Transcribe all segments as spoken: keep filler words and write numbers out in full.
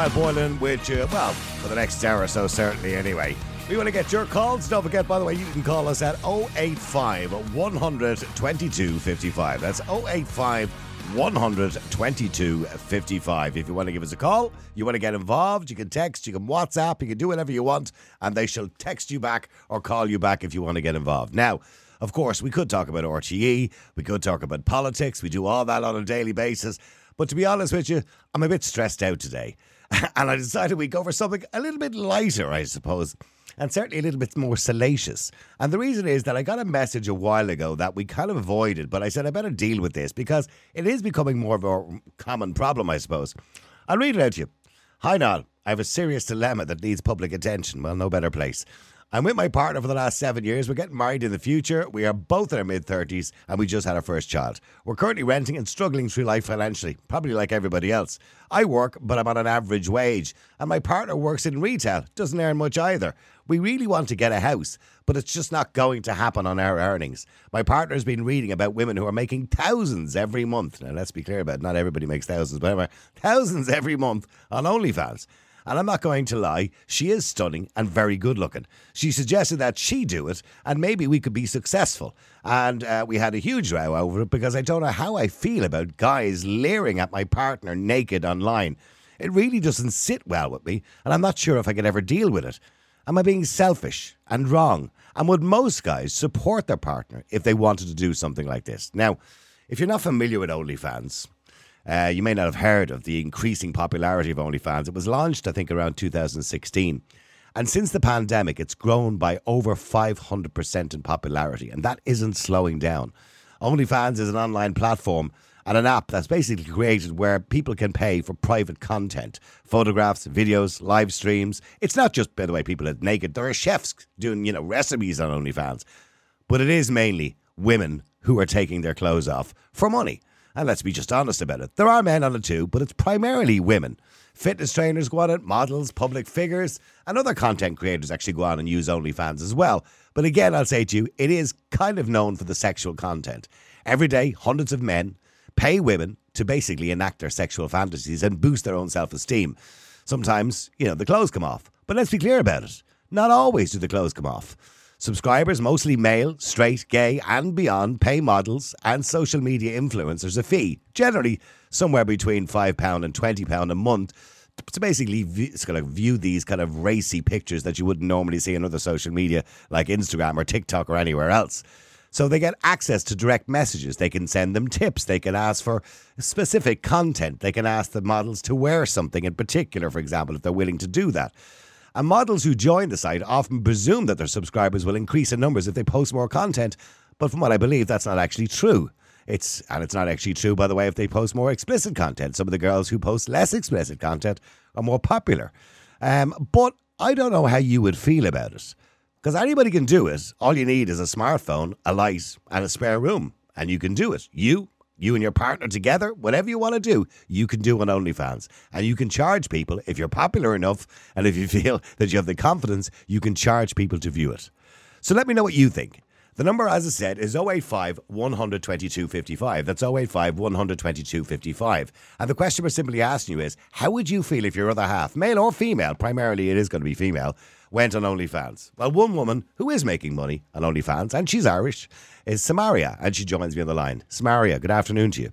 Niall Boylan with you, well, for the next hour or so, certainly anyway. We want to get your calls. Don't forget, by the way, you can call us at oh eight five, one hundred, twenty-two fifty-five. That's oh eight five, one hundred, twenty-two fifty-five. If you want to give us a call, you want to get involved, you can text, you can WhatsApp, you can do whatever you want, and they shall text you back or call you back if you want to get involved. Now, of course, we could talk about R T E, we could talk about politics, we do all that on a daily basis. But to be honest with you, I'm a bit stressed out today. And I decided we'd go for something a little bit lighter, I suppose, and certainly a little bit more salacious. And the reason is that I got a message a while ago that we kind of avoided, but I said I better deal with this because it is becoming more of a common problem, I suppose. I'll read it out to you. Hi, Niall. I have a serious dilemma that needs public attention. Well, no better place. I'm with my partner for the last seven years. We're getting married in the future. We are both in our mid-thirties and we just had our first child. We're currently renting and struggling through life financially, probably like everybody else. I work, but I'm on an average wage. And my partner works in retail, doesn't earn much either. We really want to get a house, but it's just not going to happen on our earnings. My partner's been reading about women who are making thousands every month. Now, let's be clear about it. Not everybody makes thousands, but anyway, thousands every month on OnlyFans. And I'm not going to lie, she is stunning and very good looking. She suggested that she do it and maybe we could be successful. And uh, we had a huge row over it because I don't know how I feel about guys leering at my partner naked online. It really doesn't sit well with me and I'm not sure if I could ever deal with it. Am I being selfish and wrong? And would most guys support their partner if they wanted to do something like this? Now, if you're not familiar with OnlyFans, Uh, you may not have heard of the increasing popularity of OnlyFans. It was launched, I think, around two thousand sixteen. And since the pandemic, it's grown by over five hundred percent in popularity. And that isn't slowing down. OnlyFans is an online platform and an app that's basically created where people can pay for private content. Photographs, videos, live streams. It's not just, by the way, people that are naked. There are chefs doing, you know, recipes on OnlyFans. But it is mainly women who are taking their clothes off for money. And let's be just honest about it. There are men on it too, but it's primarily women. Fitness trainers go on it, models, public figures, and other content creators actually go on and use OnlyFans as well. But again, I'll say to you, it is kind of known for the sexual content. Every day, hundreds of men pay women to basically enact their sexual fantasies and boost their own self-esteem. Sometimes, you know, the clothes come off. But let's be clear about it. Not always do the clothes come off. Subscribers, mostly male, straight, gay and beyond, pay models and social media influencers a fee, generally somewhere between five pounds and twenty pounds a month, to basically view, kind of view these kind of racy pictures that you wouldn't normally see on other social media like Instagram or TikTok or anywhere else. So they get access to direct messages. They can send them tips. They can ask for specific content. They can ask the models to wear something in particular, for example, if they're willing to do that. And models who join the site often presume that their subscribers will increase in numbers if they post more content. But from what I believe, that's not actually true. It's And it's not actually true, by the way, if they post more explicit content. Some of the girls who post less explicit content are more popular. Um, but I don't know how you would feel about it. Because anybody can do it. All you need is a smartphone, a light, and a spare room. And you can do it. You You and your partner together, whatever you want to do, you can do on OnlyFans. And you can charge people, if you're popular enough and if you feel that you have the confidence, you can charge people to view it. So let me know what you think. The number, as I said, is oh eight five, one hundred, twenty-two fifty-five. That's oh eight five, one hundred, twenty-two fifty-five. And the question we're simply asking you is, how would you feel if your other half, male or female, primarily it is going to be female, went on OnlyFans? Well, one woman who is making money on OnlyFans, and she's Irish, is Samaria, and she joins me on the line. Samaria, good afternoon to you.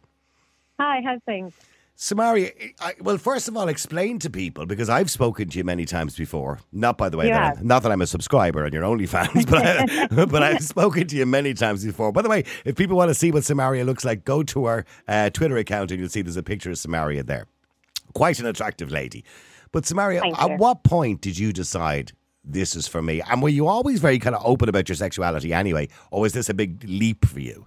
Hi, how's things? Samaria, I, well, first of all, explain to people, because I've spoken to you many times before. Not, by the way, that I'm, not that I'm a subscriber on your OnlyFans, but, I, but I've spoken to you many times before. By the way, if people want to see what Samaria looks like, go to her uh, Twitter account and you'll see there's a picture of Samaria there. Quite an attractive lady. But Samaria, Thank at you. what point did you decide this is for me? And were you always very kind of open about your sexuality anyway? Or was this a big leap for you?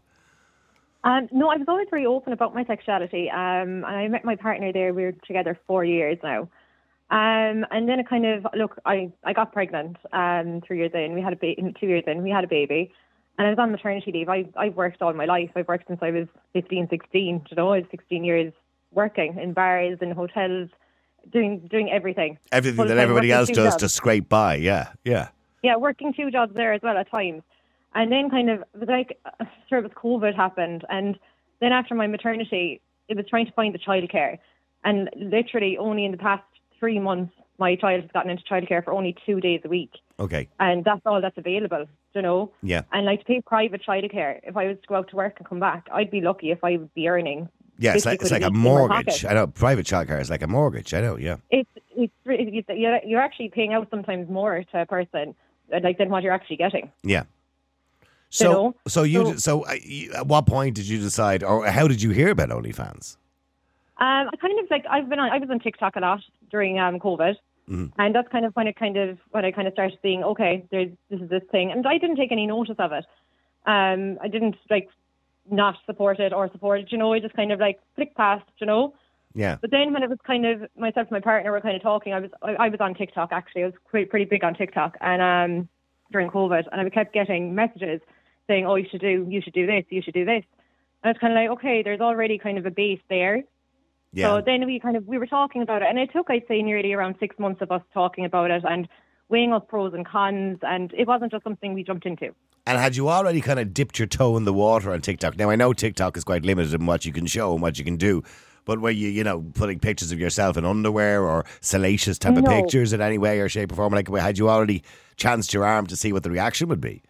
Um, no, I was always very open about my sexuality. Um, and I met my partner there. We were together four years now. Um, and then it kind of, look, I, I got pregnant um, three years in. We had a ba- two years in. We had a baby. And I was on maternity leave. I, I've worked all my life. I've worked since I was fifteen, sixteen. You know, I was sixteen years working in bars and hotels, doing doing everything. Everything Full that time, everybody working else two does jobs. to scrape by, yeah, yeah. Yeah, working two jobs there as well at times. And then kind of, it was like, uh, sort of COVID happened. And then after my maternity, it was trying to find the childcare. And literally only in the past three months, my child has gotten into childcare for only two days a week. Okay. And that's all that's available, you know? Yeah. And like to pay private childcare, if I was to go out to work and come back, I'd be lucky if I would be earning. Yeah, it's like, it's like a mortgage. I know, private childcare is like a mortgage. I know, yeah. It's, it's, it's you're, you're actually paying out sometimes more to a person like than what you're actually getting. Yeah. So, you know? so you, so, so uh, you, at what point did you decide, or how did you hear about OnlyFans? Um, I kind of like I've been on, I was on TikTok a lot during um COVID, mm-hmm. and that's kind of when it kind of when I kind of started seeing, okay, there's this is this thing, and I didn't take any notice of it. Um, I didn't like not support it or support it, you know. I just kind of like flicked past, you know. Yeah. But then when it was kind of myself and my partner were kind of talking, I was I, I was on TikTok actually. I was pretty, pretty big on TikTok, and um during COVID, and I kept getting messages saying, oh, you should do you should do this, you should do this. And it's kind of like, okay, there's already kind of a base there. Yeah. So then we kind of, we were talking about it, and it took, I'd say, nearly around six months of us talking about it and weighing up pros and cons, and it wasn't just something we jumped into. And had you already kind of dipped your toe in the water on TikTok? Now, I know TikTok is quite limited in what you can show and what you can do, but were you, you know, putting pictures of yourself in underwear or salacious type no. of pictures in any way or shape or form? Like, had you already chanced your arm to see what the reaction would be?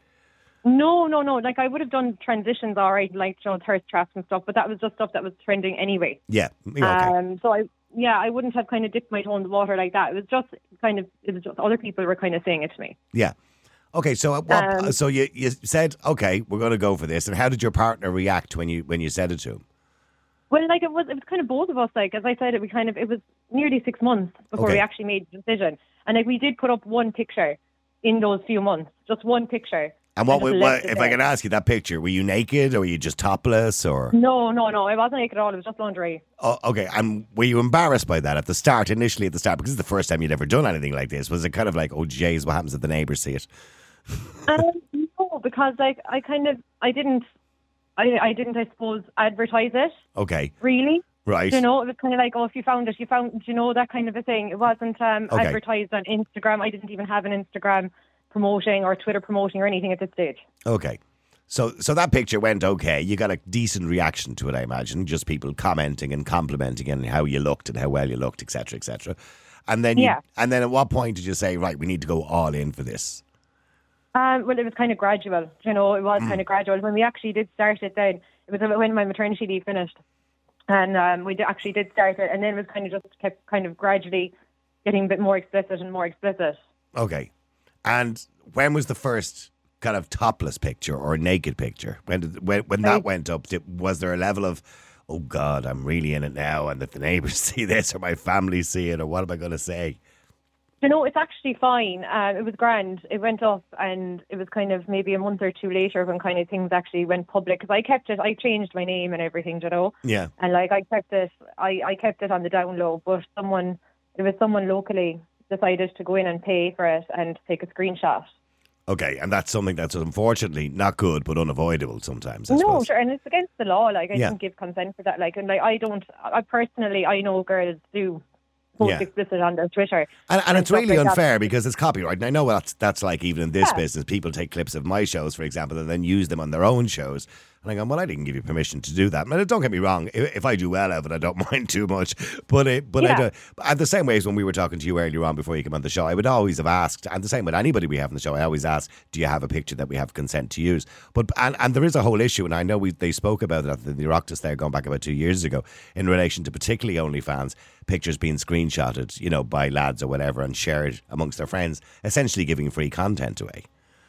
No, no, no. Like, I would have done transitions all right, like, you know, thirst traps and stuff, but that was just stuff that was trending anyway. Yeah. Okay. Um, so, I, yeah, I wouldn't have kind of dipped my toe in the water like that. It was just kind of, it was just other people were kind of saying it to me. Yeah. Okay, so at what, Um, so you, you said, okay, we're going to go for this. And how did your partner react when you when you said it to him? Well, like, it was it was kind of both of us. Like, as I said, it we kind of it was nearly six months before Okay. we actually made the decision. And, like, we did put up one picture in those few months, just one picture. And what, just what left it if I there. can ask you that picture, were you naked or were you just topless or? No, no, no. I wasn't naked at all. It was just lingerie. Oh, okay. And were you embarrassed by that at the start, initially at the start? Because it's the first time you'd ever done anything like this. Was it kind of like, oh, jeez, what happens if the neighbours see it? um, no, because like I kind of I didn't I I didn't I suppose advertise it Okay. really. Right. You know, it was kind of like, oh, if you found it, you found, you know, that kind of a thing. It wasn't um, Okay. advertised on Instagram. I didn't even have an Instagram promoting or Twitter promoting or anything at this stage. Okay. So so that picture went okay. You got a decent reaction to it, I imagine. Just people commenting and complimenting and how you looked and how well you looked, et cetera, et cetera. And then you, Yeah. and then at what point did you say, right, we need to go all in for this? Um, well, it was kind of gradual. You know, it was Mm. kind of gradual. When we actually did start it, then it was when my maternity leave finished, and um, we did, actually did start it, and then it was kind of just kept kind of gradually getting a bit more explicit and more explicit. Okay. And when was the first kind of topless picture or naked picture? When did, when, when that Right. went up, did, was there a level of, oh God, I'm really in it now, and if the neighbours see this or my family see it, or what am I going to say? You know, it's actually fine. Um, it was grand. It went up, and it was kind of maybe a month or two later when kind of things actually went public. Because I kept it, I changed my name and everything, you know. Yeah. And like I kept it, I, I kept it on the down low. But someone, there was someone locally decided to go in and pay for it and take a screenshot. Okay, and that's something that's unfortunately not good, but unavoidable sometimes, I No, suppose. sure, and it's against the law. Like I Yeah. didn't give consent for that. Like, and like I don't. I personally, I know girls do post Yeah. explicit on their Twitter, And, and it's stuff really like that. unfair because it's copyright. And I know that's that's like even in this Yeah. business, people take clips of my shows, for example, and then use them on their own shows. And I go, well, I didn't give you permission to do that. And don't get me wrong, if, if I do well out of it, I don't mind too much. But it, but I Yeah. do, and the same way as when we were talking to you earlier on before you came on the show, I would always have asked, and the same with anybody we have on the show, I always ask, do you have a picture that we have consent to use? But and, and there is a whole issue, and I know we they spoke about it at the, the Oireachtas there going back about two years ago in relation to particularly OnlyFans, pictures being screenshotted, you know, by lads or whatever and shared amongst their friends, essentially giving free content away.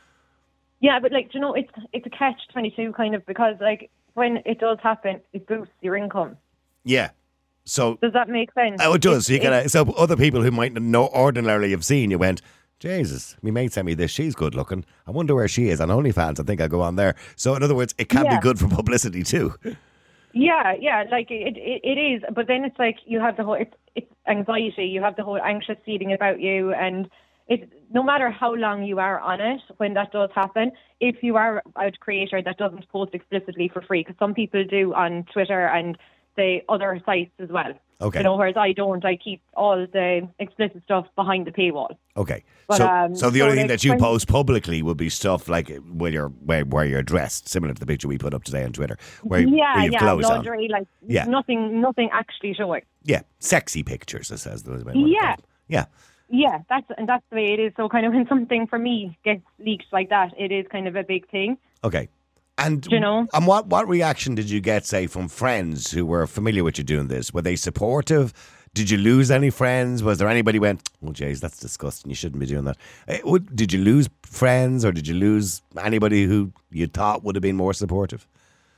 Yeah, but like you know, it's it's a catch twenty two kind of because like when it does happen, it boosts your income. Yeah. So Does that make sense? oh, it does. It's- So you it's- can, so other people who might not ordinarily have seen you went, Jesus, my mate sent me this. She's good looking. I wonder where she is on OnlyFans. I think I'll go on there. So in other words, it can be Yeah. good for publicity too. Yeah, yeah, like it, it, it is. But then it's like you have the whole, it's, it's anxiety. You have the whole anxious feeling about you, and it. No matter how long you are on it, when that does happen, if you are a creator that doesn't post explicitly for free, because some people do on Twitter and say, other sites as well. Okay. You know, whereas I don't. I keep all the explicit stuff behind the paywall. Okay. But, so, um, so the so only thing like that you when- post publicly would be stuff like where you're where, where you're dressed, similar to the picture we put up today on Twitter, where, yeah, where you've yeah, clothes on. lingerie, like Yeah. nothing, nothing actually showing. Yeah, sexy pictures, it says. Yeah. Yeah. Yeah, that's and that's the way it is. So kind of when something for me gets leaked like that, it is kind of a big thing. Okay. And You know? and what, what reaction did you get, say, from friends who were familiar with you doing this? Were they supportive? Did you lose any friends? Was there anybody who went, oh, jeez, that's disgusting. You shouldn't be doing that. Eh, would- Did you lose friends or did you lose anybody who you thought would have been more supportive?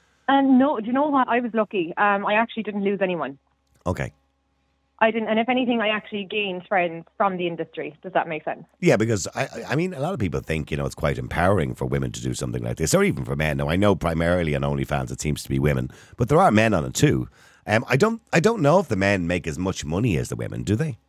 And no, do you know what? I was lucky. Um, I actually didn't lose anyone. Okay. I didn't, and if anything, I actually gained friends from the industry. Does that make sense? Yeah, because I, I mean, a lot of people think, you know, it's quite empowering for women to do something like this, or even for men. Now, I know primarily on OnlyFans it seems to be women, but there are men on it too. Um, I don't, I don't know if the men make as much money as the women, do they?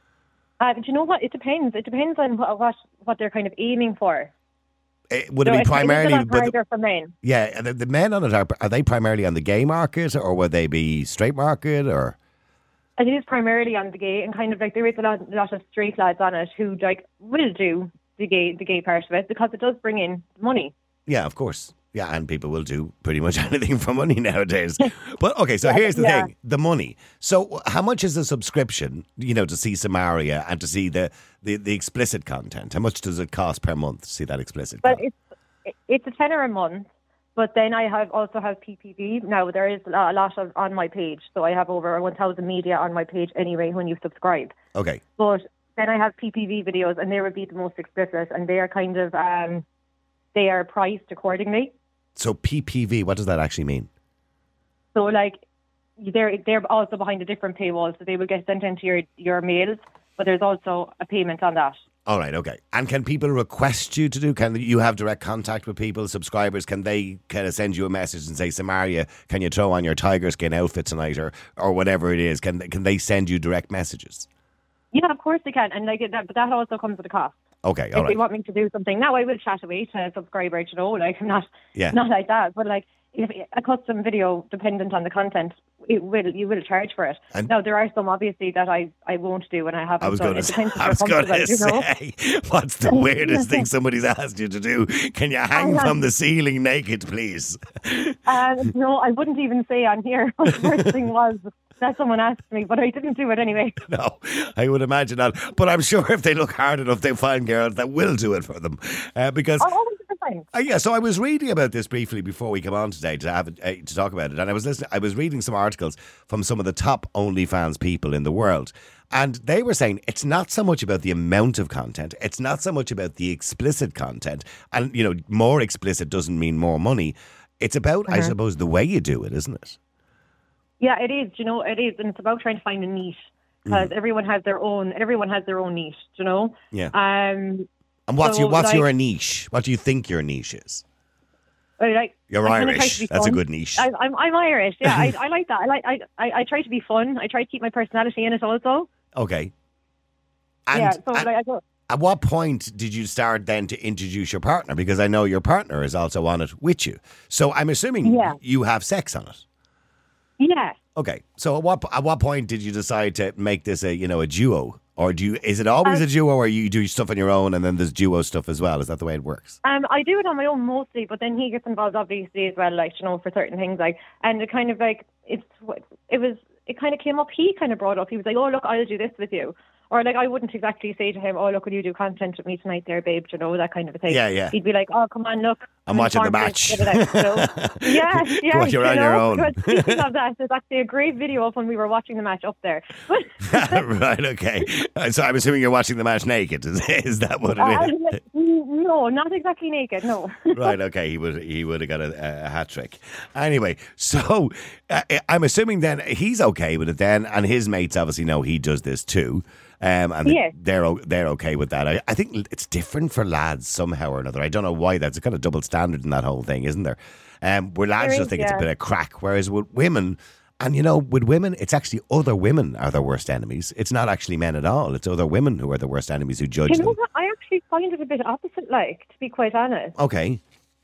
Uh, do you know what? It depends. It depends on what what, what they're kind of aiming for. Eh, would So it be it's- primarily? It's a lot but the- harder for men. yeah, the, the men on it are, are they primarily on the gay market, or would they be straight market, or? It is primarily on the gay, and kind of like there is a lot, lot of straight lads on it who like will do the gay, the gay part of it because it does bring in money. Yeah, of course. Yeah, and people will do pretty much anything for money nowadays. But okay, so Yeah, here's the yeah. thing: the money. So, how much is a subscription? You know, to see Samaria and to see the, the, the explicit content. How much does it cost per month to see that explicit? But content? it's it's a tenner a month. But then I have also have P P V. Now there is a lot of on my page, so I have over one thousand media on my page anyway when you subscribe. Okay. But then I have P P V videos, and they would be the most explicit, and they are kind of um, they are priced accordingly. So P P V, what does that actually mean? So like they're they're also behind a different paywall, so they will get sent into your your mails, but there's also a payment on that. All right, okay. And can people request you to do? Can you have direct contact with people, subscribers? Can they kind of send you a message and say, Samaria, can you throw on your tiger skin outfit tonight, or or whatever it is? Can can they send you direct messages? Yeah, of course they can, and like that, but that also comes with a cost. Okay, all If right. they want me to do something now, I will chat away to a subscriber. You know, like I'm not Yeah. not like that, but like if a custom video, dependent on the content, it will you will charge for it. And- now there are some obviously that I, I won't do, and I haven't I was done. going It to say, depends if I you're was going comfortable, to you know? say, what's the weirdest thing somebody's asked you to do? Can you hang from the ceiling naked, please? Um, no, I wouldn't even say on here what the first thing was that someone asked me, but I didn't do it anyway. No, I would imagine not. But I'm sure if they look hard enough, they'll find girls that will do it for them. Uh, because Oh, one hundred percent. Uh, yeah, so I was reading about this briefly before we come on today to have it, uh, to talk about it, and I was listening. I was reading some articles from some of the top OnlyFans people in the world, and they were saying it's not so much about the amount of content, it's not so much about the explicit content, and you know, more explicit doesn't mean more money. It's about, I suppose, the way you do it, isn't it? Yeah, it is. You know, it is, and it's about trying to find a niche because everyone has their own. Everyone has their own niche. You know. Yeah. Um. And what's so, your what's like- your niche? What do you think your niche is? I Like, You're I kinda try Irish. to be That's a fun. good niche. I, I'm I'm Irish. Yeah, I, I like that. I like I, I I try to be fun. I try to keep my personality in it also. Okay. And, yeah. So and like I go. at what point did you start then to introduce your partner? Because I know your partner is also on it with you. So I'm assuming Yeah. you have sex on it. Yeah. Okay. So at what at what point did you decide to make this a you know a duo, or do you is it always Um, a duo, or you do stuff on your own and then there's duo stuff as well? Is that the way it works? Um, I do it on my own mostly, but then he gets involved obviously as well, like, you know, for certain things, like, and it kind of like, it's, it was, it kind of came up, he kind of brought up, he was like, oh, look, I'll do this with you. Or like, I wouldn't exactly say to him, oh, look, will you do content with me tonight there, babe, you know, that kind of a thing. Yeah, yeah. He'd be like, oh, come on, look. I'm watching the informed match. this, da, da, da. So, yeah, yeah. Go on, you're you on your know, own. but speaking of that, there's actually a great video of when we were watching the match up there. Right. Okay. Uh, So I'm assuming you're watching the match naked. Is, is that what Uh, it is? no, not exactly naked, no. Right, okay, he would he would have got a, a hat trick. Anyway, so uh, I'm assuming then he's okay with it then, and his mates obviously know he does this too, um, and Yeah. they're o- they're okay with that. I, I think it's different for lads somehow or another. I don't know why. That's a kind of double standard in that whole thing, isn't there? Um, where lads There just is, think it's a yeah. bit of crack, whereas with women. And, you know, with women, it's actually other women are their worst enemies. It's not actually men at all. It's other women who are the worst enemies who judge You know them. what? I actually find it a bit opposite, like, to be quite honest. Okay.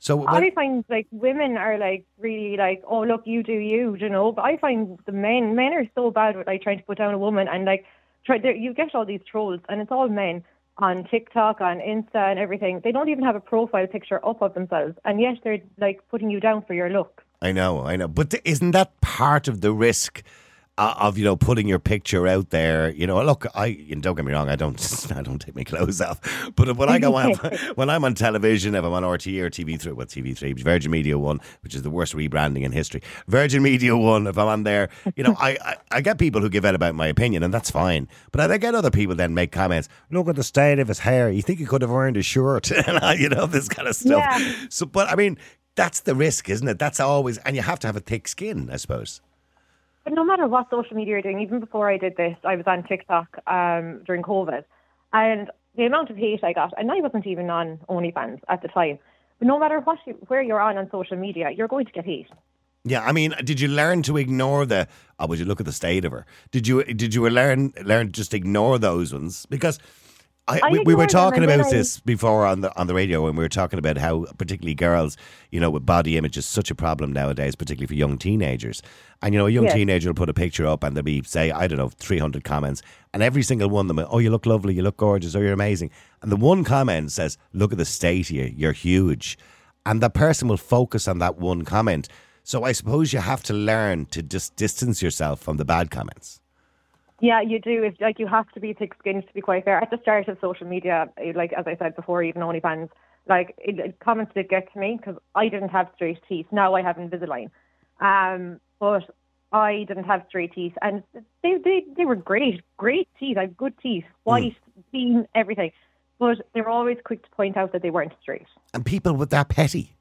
So I find like women are like really like, oh look, you do you, you know. But I find the men, men are so bad with like trying to put down a woman and like try. You get all these trolls, and it's all men on TikTok, on Insta, and everything. They don't even have a profile picture up of themselves, and yet they're like putting you down for your look. I know, I know, but th- isn't that part of the risk? Uh, of you know putting your picture out there, you know. Look, I and don't get me wrong, I don't, I don't take my clothes off. But when I go on, when I'm on television, if I'm on R T E or T V three, well, T V three, Virgin Media One, which is the worst rebranding in history, Virgin Media One. If I'm on there, you know, I, I, I get people who give out about my opinion, and that's fine. But I get other people then make comments. Look at the state of his hair. You think he could have earned a shirt, and you know this kind of stuff. Yeah. So, but I mean, that's the risk, isn't it? That's always, and you have to have a thick skin, I suppose. But no matter what social media you're doing, even before I did this, I was on TikTok um, during COVID. And the amount of hate I got, and I wasn't even on OnlyFans at the time, but no matter what you, where you're on on social media, you're going to get hate. Yeah, I mean, did you learn to ignore the, oh, would you look at the state of her? Did you did you learn learn to just ignore those ones? Because I, I we, we were talking about I... this before on the on the radio, and we were talking about how particularly girls, you know, with body image is such a problem nowadays, particularly for young teenagers. And, you know, a young yes. teenager will put a picture up and there'll be, say, I don't know, three hundred comments. And every single one of them, oh, you look lovely, you look gorgeous, oh, you're amazing. And the one comment says, look at the state of you, you're huge. And that person will focus on that one comment. So I suppose you have to learn to just distance yourself from the bad comments. Yeah, you do. It's like you have to be thick-skinned, to be quite fair. At the start of social media, like as I said before, even OnlyFans, like it, it, comments did get to me because I didn't have straight teeth. Now I have Invisalign. Um, but I didn't have straight teeth, and they, they, they were great, great teeth. I have good teeth, white, mm. clean, everything. But they were always quick to point out that they weren't straight. And people were that petty.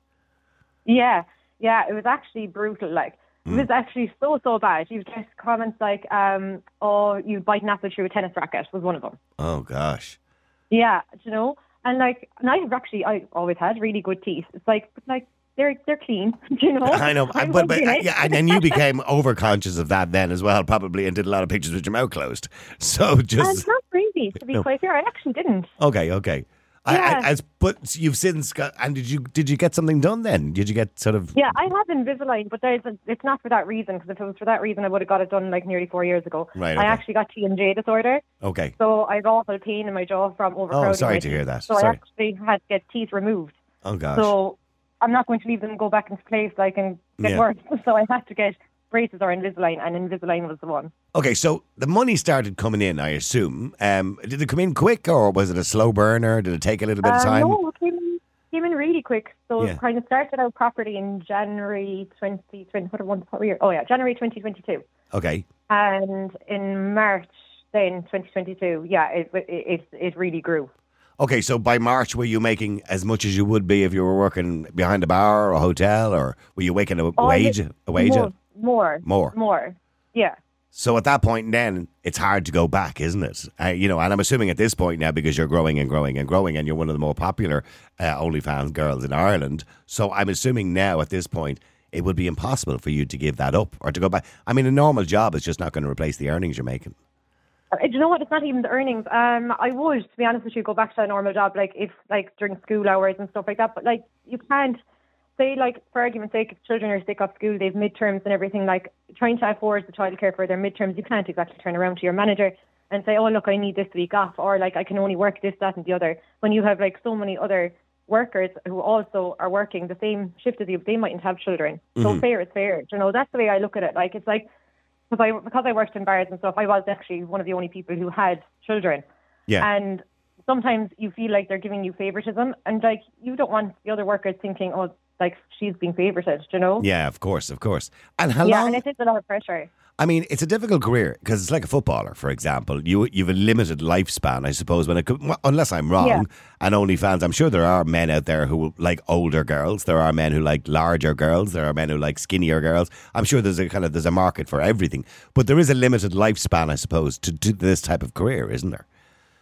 Yeah, yeah, it was actually brutal. Like, mm. it was actually so, so bad. You get comments like, um, oh, you bite an apple through a tennis racket was one of them. Oh, gosh. Yeah, you know, and like, and I've actually, I always had really good teeth. It's like, but like, They're they're clean, you know. I know, I'm but, but yeah, and then you became overconscious of that then as well, probably, and did a lot of pictures with your mouth closed. So just and not really, to be no. quite fair. I actually didn't. Okay, okay. Yeah. I, I, as but you've since got, and did you did you get something done then? Did you get sort of? Yeah, I have Invisalign, but there's a, it's not for that reason. Because if it was for that reason, I would have got it done like nearly four years ago. Right. Okay. I actually got T M J disorder. Okay. So I have awful pain in my jaw from overcrowding. Oh, sorry to hear that. So sorry. I actually had to get teeth removed. Oh gosh. So I'm not going to leave them go back into place like and get yeah. worse. So I had to get braces or Invisalign, and Invisalign was the one. Okay, so the money started coming in, I assume. Um, did it come in quick, or was it a slow burner? Did it take a little bit of time? Uh, no, it came in, came in really quick. So yeah. it kind of started out properly in January twenty twenty. What, what, what year? Oh yeah, January twenty twenty-two. Okay. And in March then twenty twenty-two, yeah, it it it, it really grew. Okay, so by March, were you making as much as you would be if you were working behind a bar or a hotel, or were you making a oh, wage? A wage? More, more, more, more. Yeah. So at that point, then it's hard to go back, isn't it? Uh, you know, and I'm assuming at this point now, because you're growing and growing and growing, and you're one of the more popular uh, OnlyFans girls in Ireland. So I'm assuming now at this point, it would be impossible for you to give that up or to go back. I mean, a normal job is just not going to replace the earnings you're making. Do you know what? It's not even the earnings. Um, I would, to be honest with you, go back to a normal job, like if, like during school hours and stuff like that. But like, you can't say, like, for argument's sake, if children are sick off school, they've midterms and everything. Like, trying to afford the childcare for their midterms, you can't exactly turn around to your manager and say, oh look, I need this week off, or like I can only work this, that, and the other. When you have like so many other workers who also are working the same shift as you, they mightn't have children. Mm-hmm. So fair is fair. You know, that's the way I look at it. Like, it's like. Because I, because I worked in bars and stuff, I was actually one of the only people who had children. Yeah. And sometimes you feel like they're giving you favoritism, and like you don't want the other workers thinking, oh, like she's being favorited, you know? Yeah, of course, of course. And how yeah, long? and it is a lot of pressure. I mean, it's a difficult career because it's like a footballer, for example. You you've a limited lifespan, I suppose. When it well, unless I'm wrong, yeah. and OnlyFans, I'm sure there are men out there who like older girls. There are men who like larger girls. There are men who like skinnier girls. I'm sure there's a kind of there's a market for everything. But there is a limited lifespan, I suppose, to, to this type of career, isn't there?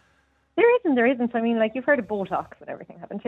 There isn't, there isn't. I mean, like, you've heard of Botox and everything, haven't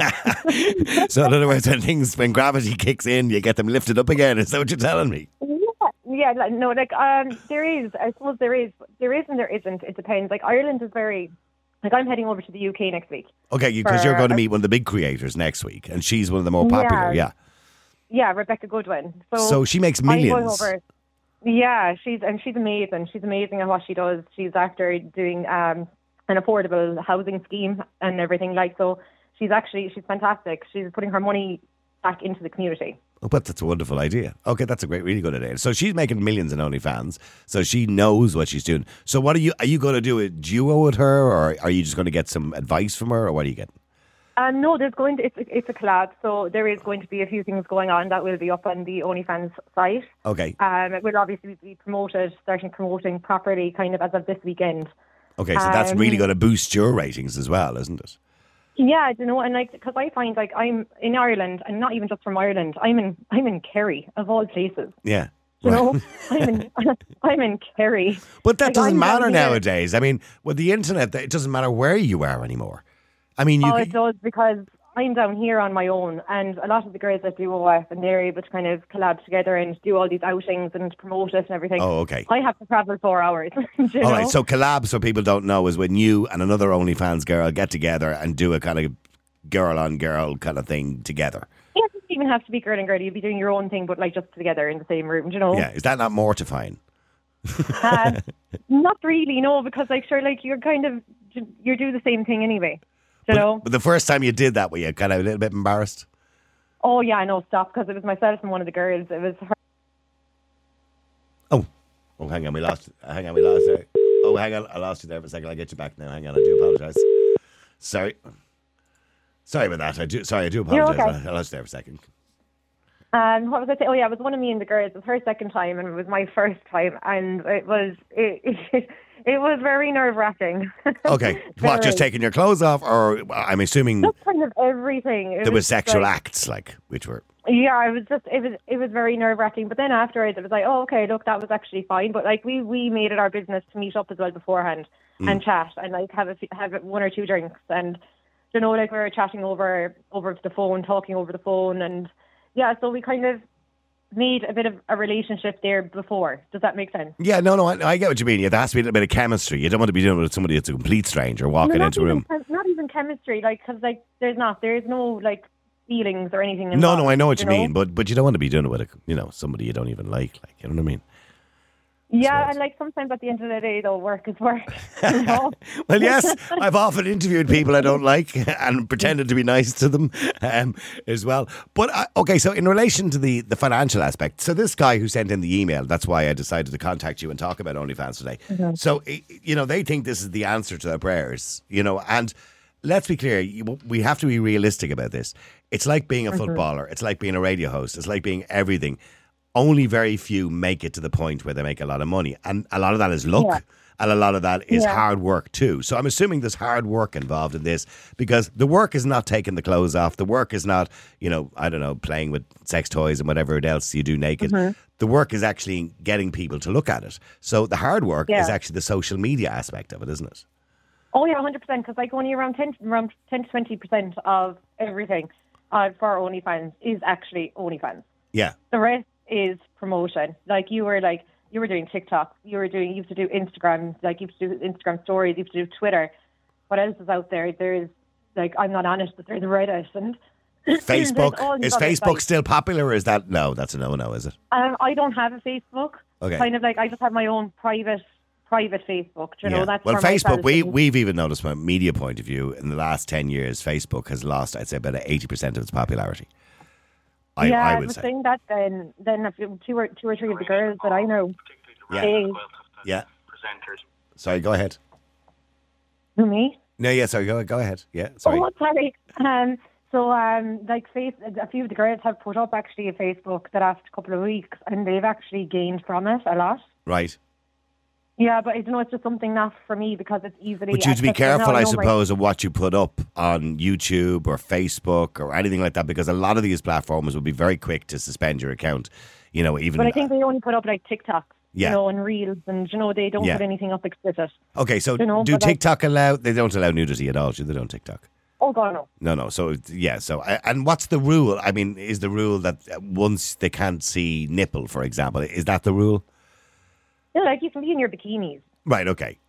you? So in other words, when things, when gravity kicks in, you get them lifted up again. Is that what you're telling me? Yeah, yeah. Like, no, like, um, there is. I suppose there is. There is and there isn't. It depends. Like, Ireland is very like I'm heading over to the U K next week. Okay, because for- you're going to meet one of the big creators next week, and she's one of the more popular. Yeah. Yeah, Rebecca Goodwin. So, So she makes I'm going millions. over. Yeah, she's and she's amazing. She's amazing at what she does. She's after doing um, an affordable housing scheme and everything like so. She's actually she's fantastic. She's putting her money back into the community. Oh, but that's a wonderful idea. Okay, that's a great, really good idea. So she's making millions in OnlyFans. So she knows what she's doing. So what are you? Are you going to do a duo with her, or are you just going to get some advice from her, or what are you getting? Um, no, there's going to it's a, it's a collab, so there is going to be a few things going on that will be up on the OnlyFans site. Okay. Um, it will obviously be promoted, starting promoting properly, kind of as of this weekend. Okay, so that's Um, really going to boost your ratings as well, isn't it? Yeah, you know, and like, because I find like I'm in Ireland, and not even just from Ireland. I'm in I'm in Kerry of all places. Yeah. You know, I'm in I'm in Kerry. But that Like, doesn't I'm down matter here. nowadays. I mean, with the internet, it doesn't matter where you are anymore. I mean, you Oh, can, it does, because I'm down here on my own, and a lot of the girls that do O F, and they're able to kind of collab together and do all these outings and promote it and everything. Oh, okay. I have to travel four hours. you All know? right, so collabs, for people don't know, is when you and another OnlyFans girl get together and do a kind of girl on girl kind of thing together. It doesn't even have to be girl and girl. You'd be doing your own thing, but like just together in the same room. You know? Yeah, is that not mortifying? Uh, not really, no, because like sure, like you're kind of you do the same thing anyway. You know? But the first time you did that, were you kind of a little bit embarrassed? Oh yeah, I know. Stop, because it was myself and one of the girls. It was her. Oh, oh, hang on, we lost. Hang on, we lost it. Oh, hang on, I lost you there for a second. I'll get you back now. Hang on, I do apologise. Sorry, sorry about that. I do. Sorry, I do You're apologise. okay. I lost you there for a second. Um, what was I saying? Oh yeah, it was one of me and the girls. It was her second time, and it was my first time, and it was it it, it was very nerve wracking. Okay, what? Just taking your clothes off, or I'm assuming Just kind of everything. It there was just sexual like, acts, like which were. Yeah, I was just it was it was very nerve wracking. But then afterwards, it was like, oh, okay, look, that was actually fine. But like we we made it our business to meet up as well beforehand Mm. and chat and like have a, have one or two drinks, and you know, like we were chatting over over the phone, talking over the phone, and yeah, so we kind of made a bit of a relationship there before. Does that make sense? Yeah, no, no, I, I get what you mean. Yeah, there has to be a little bit of chemistry. You don't want to be dealing with somebody that's a complete stranger walking No, not into a even room. chem- not even chemistry, like because like there's not there's no like feelings or anything. No, Involved, no, I know what you know? mean, but but you don't want to be doing it with a, you know, somebody you don't even like. Like, you know what I mean? Yeah, suppose. and like sometimes at the end of the day, though, work is work. You know? Well, yes, I've often interviewed people I don't like and pretended to be nice to them um, as well. But, uh, okay, so in relation to the, the financial aspect, so this guy who sent in the email, that's why I decided to contact you and talk about OnlyFans today. Mm-hmm. So, i- you know, they think this is the answer to their prayers, you know, and let's be clear, you- we have to be realistic about this. It's like being a Mm-hmm. footballer, it's like being a radio host, it's like being everything. Only very few make it to the point where they make a lot of money. And a lot of that is luck. Yeah. And a lot of that is Yeah. hard work too. So I'm assuming there's hard work involved in this, because the work is not taking the clothes off. The work is not, you know, I don't know, playing with sex toys and whatever else you do naked. Mm-hmm. The work is actually getting people to look at it. So the hard work Yeah. is actually the social media aspect of it, isn't it? Oh yeah, hundred percent. Because like only around ten, around ten to twenty percent of everything uh, for OnlyFans is actually OnlyFans. Yeah. The rest is promotion. Like you were like you were doing TikTok, you were doing you used to do Instagram, like you used to do Instagram stories, you used to do Twitter. What else is out there? There's like I'm not honest, but there's Reddit and Facebook. there's all these Is other Facebook sites. still popular, or is that no? That's a no-no, is it? Um, I don't have a Facebook. Okay. Kind of like I just have my own private private Facebook. You know, that's well, for Facebook, myself we, and- we've even noticed from a media point of view, in the last ten years, Facebook has lost, I'd say, about eighty percent of its popularity. I, yeah, I I would was say. saying that then then a few, two or two or three of the girls that I know, Yeah. they Yeah. Sorry, go ahead. who me. No, yeah, sorry, go, go ahead. Yeah, sorry. Oh, sorry. Um, so, um, like, face, a few of the girls have put up actually a Facebook the last couple of weeks, and they've actually gained from it a lot. Right. Yeah, but I don't know, it's just something not for me because it's easily. But you have to be accessible. careful, No, I know my- suppose, of what you put up on YouTube or Facebook or anything like that, because a lot of these platforms will be very quick to suspend your account. You know, even. But I think they only put up like TikTok, Yeah. you know, and Reels, and you know they don't Yeah. put anything up explicit. Okay, so you know, do but like- TikTok allow? They don't allow nudity at all, do they? Don't TikTok? Oh God, no. No, no. So it's- yeah. So uh, and what's the rule? I mean, is the rule that uh, once they can't see nipple, for example, is that the rule? Yeah, like you can be in your bikinis. Right. Okay.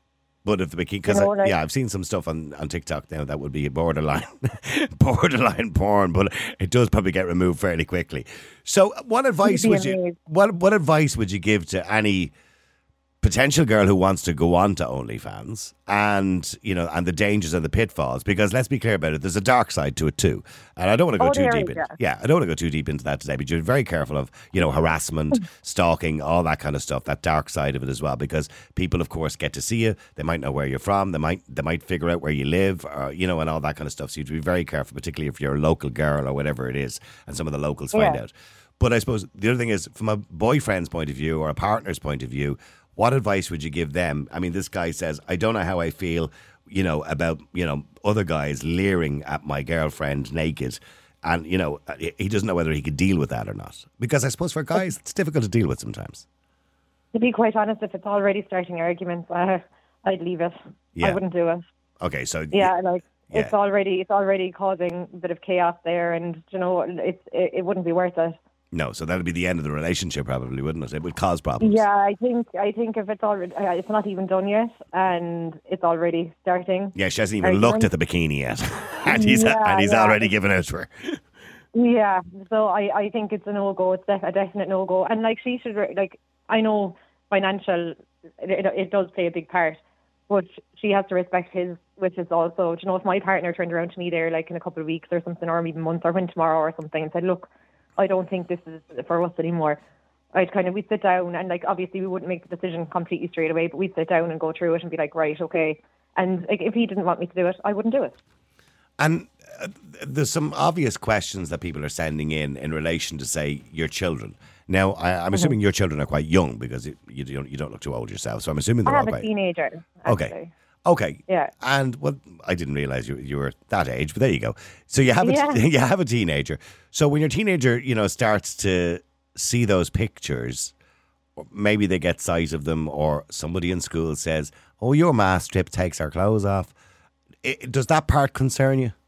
But if the bikini, because You know, like- yeah, I've seen some stuff on, on TikTok now that would be borderline, borderline porn, but it does probably get removed fairly quickly. So, what advice be would you amazed. what what advice would you give to any potential girl who wants to go on to OnlyFans, and you know, and the dangers and the pitfalls? Because let's be clear about it, there's a dark side to it too, and I don't want to go Oh, too there deep is, in. yeah. Yeah, I don't want to go too deep into that today, but you're very careful of, you know, harassment, stalking, all that kind of stuff, that dark side of it as well, because people, of course, get to see you. They might know where you're from. They might they might figure out where you live, or, you know, and all that kind of stuff. So you have to be very careful, particularly if you're a local girl or whatever it is, and some of the locals find Yeah. out. But I suppose the other thing is, from a boyfriend's point of view or a partner's point of view, what advice would you give them? I mean, this guy says, I don't know how I feel, you know, about, you know, other guys leering at my girlfriend naked. And, you know, he doesn't know whether he could deal with that or not. Because I suppose for guys, it's difficult to deal with sometimes. To be quite honest, if it's already starting arguments, uh, I'd leave it. Yeah. I wouldn't do it. Okay, so... Yeah, like Yeah. it's already it's already causing a bit of chaos there, and you know, it's it, it wouldn't be worth it. No, so that would be the end of the relationship probably, wouldn't it? It would cause problems. Yeah, I think I think if it's already uh, it's not even done yet, and it's already starting. Yeah, she hasn't even Argument. looked at the bikini yet. and he's, Yeah, and he's yeah. already given out to her. Yeah, so I, I think it's a no go. It's def- a definite no go. And like she should re- like I know financial it, it, it does play a big part, but she has to respect his wishes also. Do you know, if my partner turned around to me there like in a couple of weeks or something, or even months, or when tomorrow or something, and said, "Look, I don't think this is for us anymore," I'd kind of we'd sit down and like obviously we wouldn't make the decision completely straight away, but we'd sit down and go through it and be like, right, okay. And like, if he didn't want me to do it, I wouldn't do it. And uh, there's some obvious questions that people are sending in in relation to, say, your children. Now, I, I'm assuming your children are quite young because it, you don't you don't look too old yourself. So I'm assuming I they're all have a quite teenager. okay. Actually. Okay. Yeah. And well, I didn't realize you you were that age, but there you go. So you have a Yeah. you have a teenager. So when your teenager, you know, starts to see those pictures, or maybe they get sight of them, or somebody in school says, "Oh, your ma strip takes her clothes off." It, does that part concern you?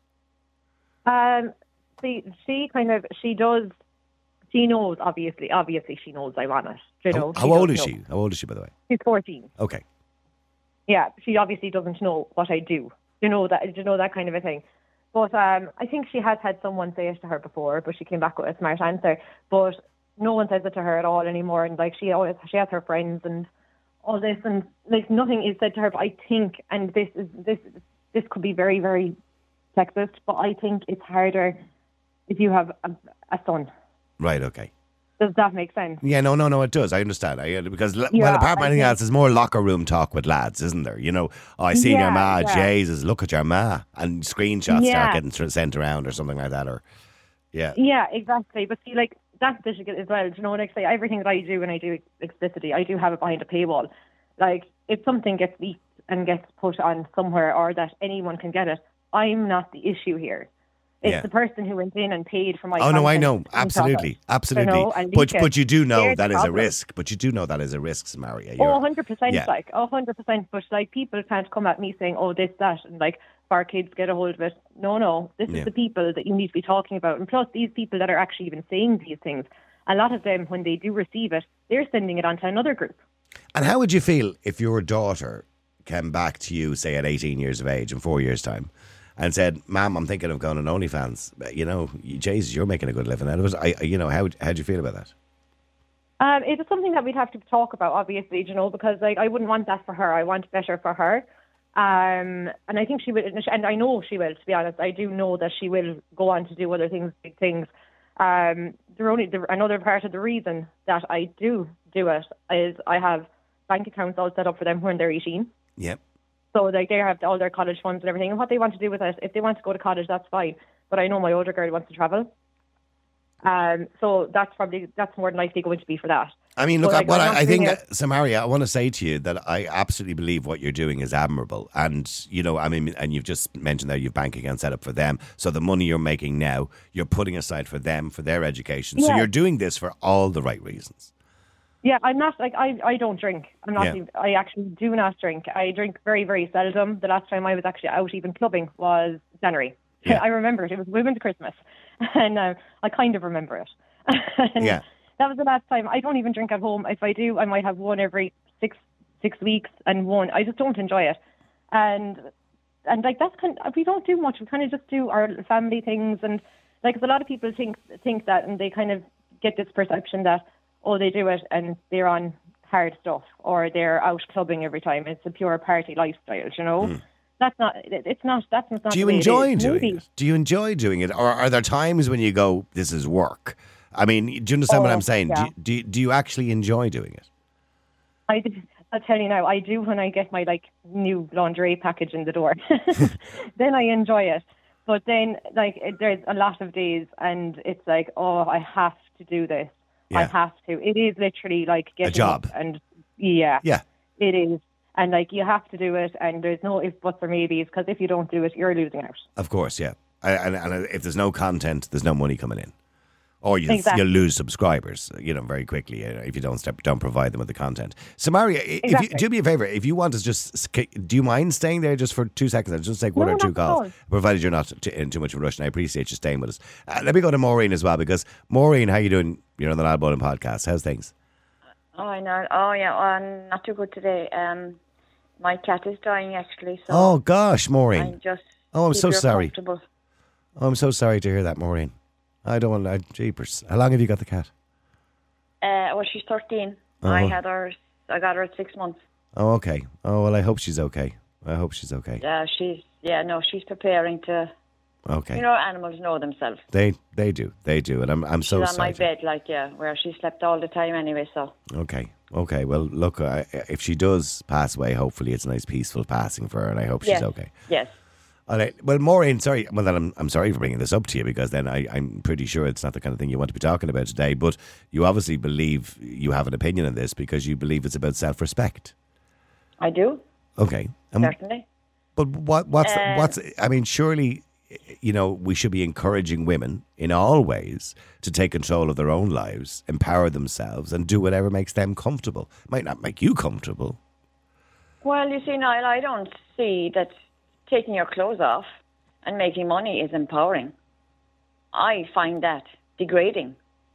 Um, see, she kind of, she does, she knows, obviously, obviously she knows I'm on it. You know, How, she how old does is know. she? How old is she, by the way? She's fourteen. Okay. Yeah, she obviously doesn't know what I do. You know that, you know that kind of a thing. But um, I think she has had someone say it to her before, but she came back with a smart answer. But no one says it to her at all anymore, and like she always, she has her friends and all this, and like nothing is said to her. But I think, and this is this this could be very very sexist, but I think it's harder if you have a, a son. Right. Okay. Does that make sense? Yeah, no, no, no, it does. I understand. I, because, l- Yeah, well, apart from I anything think- else, there's more locker room talk with lads, isn't there? You know, oh, I seen your Yeah, ma, yeah. Jesus, look at your ma. And screenshots start Yeah. getting thr- sent around or something like that. Or, yeah. Yeah, exactly. But see, like, that's difficult as well. Do you know, like, say, everything that I do when I do explicitly, I do have it behind a paywall. Like, if something gets leaked and gets put on somewhere or that anyone can get it, I'm not the issue here. It's Yeah. the person who went in and paid for my Oh, no, I content know. and Absolutely. got it, Absolutely. you know, and but, leak it. but you do know They're the that is a problem. risk. But you do know that is a risk, Samaria. Oh, You're- one hundred percent, Yeah. like, oh, one hundred percent. But, like, people can't come at me saying, oh, this, that, and, like, our kids get a hold of it. No, no. This Yeah. is the people that you need to be talking about. And plus, these people that are actually even saying these things, a lot of them, when they do receive it, they're sending it on to another group. And how would you feel if your daughter came back to you, say, at eighteen years of age in four years' time, and said, "Ma'am, I'm thinking of going on OnlyFans. You know, Jesus, you're making a good living out of it." I, I- you know, how how do you feel about that? Um, it is something that we'd have to talk about, obviously, you know, because like I wouldn't want that for her. I want better for her. Um, and I think she will, and I know she will, to be honest. I do know that she will go on to do other things, big things. Um, the only, the, another part of the reason that I do do it is I have bank accounts all set up for them when they're eighteen. Yep. So like they have all their college funds and everything, and what they want to do with it, if they want to go to college, that's fine. But I know my older girl wants to travel, um, so that's probably that's more than likely going to be for that. I mean, look, But, like, what I'm I, not I think, doing uh, Samaria, I want to say to you that I absolutely believe what you're doing is admirable. And, you know, I mean, and you've just mentioned there you've bank accounts set up for them. So the money you're making now, you're putting aside for them, for their education. So Yeah. you're doing this for all the right reasons. Yeah, I'm not like I. I don't drink. I'm not. Yeah. Even, I actually do not drink. I drink very, very seldom. The last time I was actually out even clubbing was January. Yeah. I remember it. It was Women's Christmas, and uh, I kind of remember it. And Yeah. that was the last time. I don't even drink at home. If I do, I might have one every six six weeks and one. I just don't enjoy it. And and like that's kind of, we don't do much. We kind of just do our family things, and like 'cause a lot of people think think that, and they kind of get this perception that, oh, they do it and they're on hard stuff or they're out clubbing every time. It's a pure party lifestyle, you know. Mm. That's not. It's not. That's not. Do you enjoy it doing Maybe. it? Do you enjoy doing it, or are there times when you go, "This is work"? I mean, do you understand oh, what I'm saying? Yeah. Do, do do you actually enjoy doing it? I do. I'll tell you now. I do when I get my like new lingerie package in the door. Then I enjoy it. But then, like, it, there's a lot of days, and it's like, oh, I have to do this. Yeah. I have to. It is literally like getting a job. Up and yeah, yeah, it is. And like you have to do it, and there's no ifs, buts, or maybes, because if you don't do it, you're losing out. Of course, yeah. And, and if there's no content, there's no money coming in, or you exactly. you lose subscribers, you know, very quickly if you don't step, don't provide them with the content. So, Maria, exactly. if you, do me a favor. If you want to just, do you mind staying there just for two seconds? I'll just take one no, or two calls, all. provided you're not in too much of a rush. And I appreciate you staying with us. Uh, let me go to Maureen as well, because Maureen, how you doing? You're on the Niall Boylan podcast. How's things? Oh, I know. Oh, yeah. Well, not too good today. Um. My cat is dying, actually. So oh, gosh, Maureen. I'm just oh, I'm so sorry. Oh, I'm so sorry to hear that, Maureen. I don't want to... Jeepers. How long have you got the cat? Uh, well, she's thirteen. Uh-huh. I had her... I got her at six months. Oh, okay. Oh, well, I hope she's okay. I hope she's okay. Yeah, she's... Yeah, no, she's preparing to... Okay. You know, animals know themselves. They they do. They do. And I'm I'm so sorry. She's on my bed, like, yeah, where she slept all the time anyway, so... Okay. Okay, well, look, uh, if she does pass away, hopefully it's a nice, peaceful passing for her, and I hope yes. she's okay. Yes. All right. Well, Maureen, sorry. Well, then I'm, I'm sorry for bringing this up to you, because then I, I'm pretty sure it's not the kind of thing you want to be talking about today, but you obviously believe you have an opinion on this because you believe it's about self-respect. I do. Okay. Um, Certainly. But what what's uh, what's I mean, surely, you know, we should be encouraging women in all ways to take control of their own lives, empower themselves, and do whatever makes them comfortable. It might not make you comfortable. Well, you see, Niall, I don't see that taking your clothes off and making money is empowering. I find that degrading.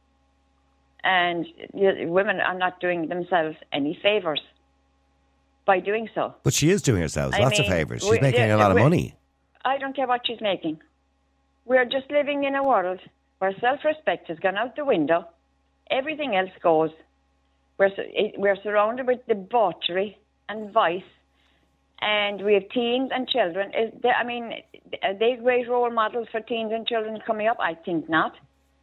And you, women are not doing themselves any favours by doing so. But she is doing herself I lots mean, of favours. She's making a lot of money. I don't care what she's making. We're just living in a world where self-respect has gone out the window. Everything else goes. We're, we're surrounded with debauchery and vice. And we have teens and children. Is they, I mean, are they great role models for teens and children coming up? I think not.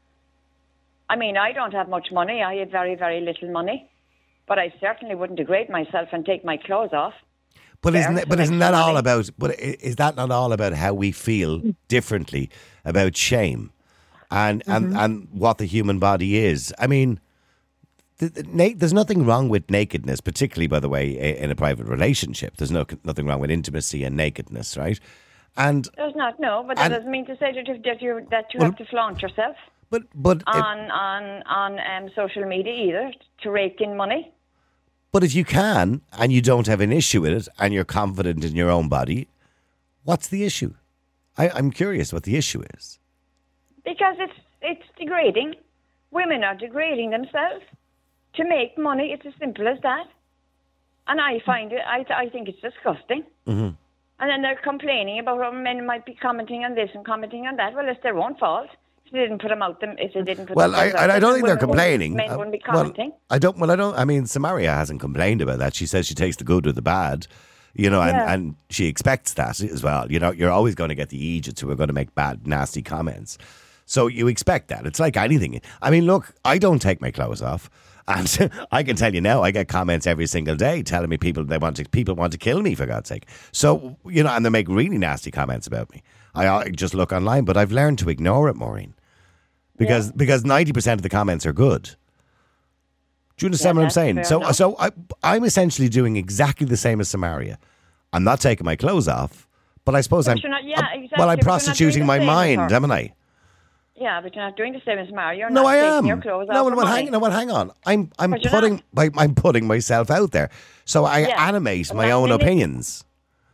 I mean, I don't have much money. I have very, very little money. But I certainly wouldn't degrade myself and take my clothes off. But isn't that, but isn't that all about? But is that not all about how we feel differently about shame, and mm-hmm. and and what the human body is? I mean, the, the, na- there's nothing wrong with nakedness, particularly, by the way, in a private relationship. There's no nothing wrong with intimacy and nakedness, right? And there's not, no, but that and, doesn't mean to say that you that you, that you well, have to flaunt yourself. But but on if, on on um, social media either to rake in money. But if you can, and you don't have an issue with it, and you're confident in your own body, what's the issue? I, I'm curious what the issue is. Because it's it's degrading. Women are degrading themselves to make money. It's as simple as that. And I find it, I, I think it's disgusting. Mm-hmm. And then they're complaining about how men might be commenting on this and commenting on that. Well, it's their own fault. If they didn't put them out, them if they didn't put well, them I, out, I don't think they're women complaining. Men wouldn't be commenting. Well, I don't. Well, I don't. I mean, Samaria hasn't complained about that. She says she takes the good with the bad, you know, and, yeah. and she expects that as well. You know, you're always going to get the Egypts who are going to make bad, nasty comments. So you expect that. It's like anything. I mean, look, I don't take my clothes off. And I can tell you now, I get comments every single day telling me people they want to people want to kill me, for God's sake. So, you know, and they make really nasty comments about me. I, I just look online, but I've learned to ignore it, Maureen. Because yeah. because ninety percent of the comments are good. Do you understand yeah, what I'm saying? So enough. so I, I'm essentially doing exactly the same as Samaria. I'm not taking my clothes off, but I suppose but I'm, not, yeah, exactly, well, I'm prostituting my mind, haven't I? Yeah, but you're not doing the same as Samaria. You're no, not I taking am. your clothes no, off well, hang, no, well, hang on. I'm I'm putting my, I'm putting myself out there, so I yeah, animate my own opinions.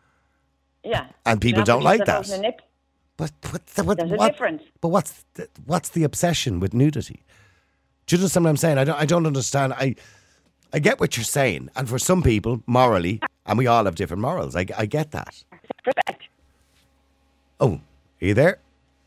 Yeah, and people don't like that. But, but, but There's what, a difference. But what's the, what's the obsession with nudity? Do you understand what I'm saying? I don't I don't understand. I I get what you're saying. And for some people, morally, and we all have different morals. I, I get that. Respect. Oh, are you there?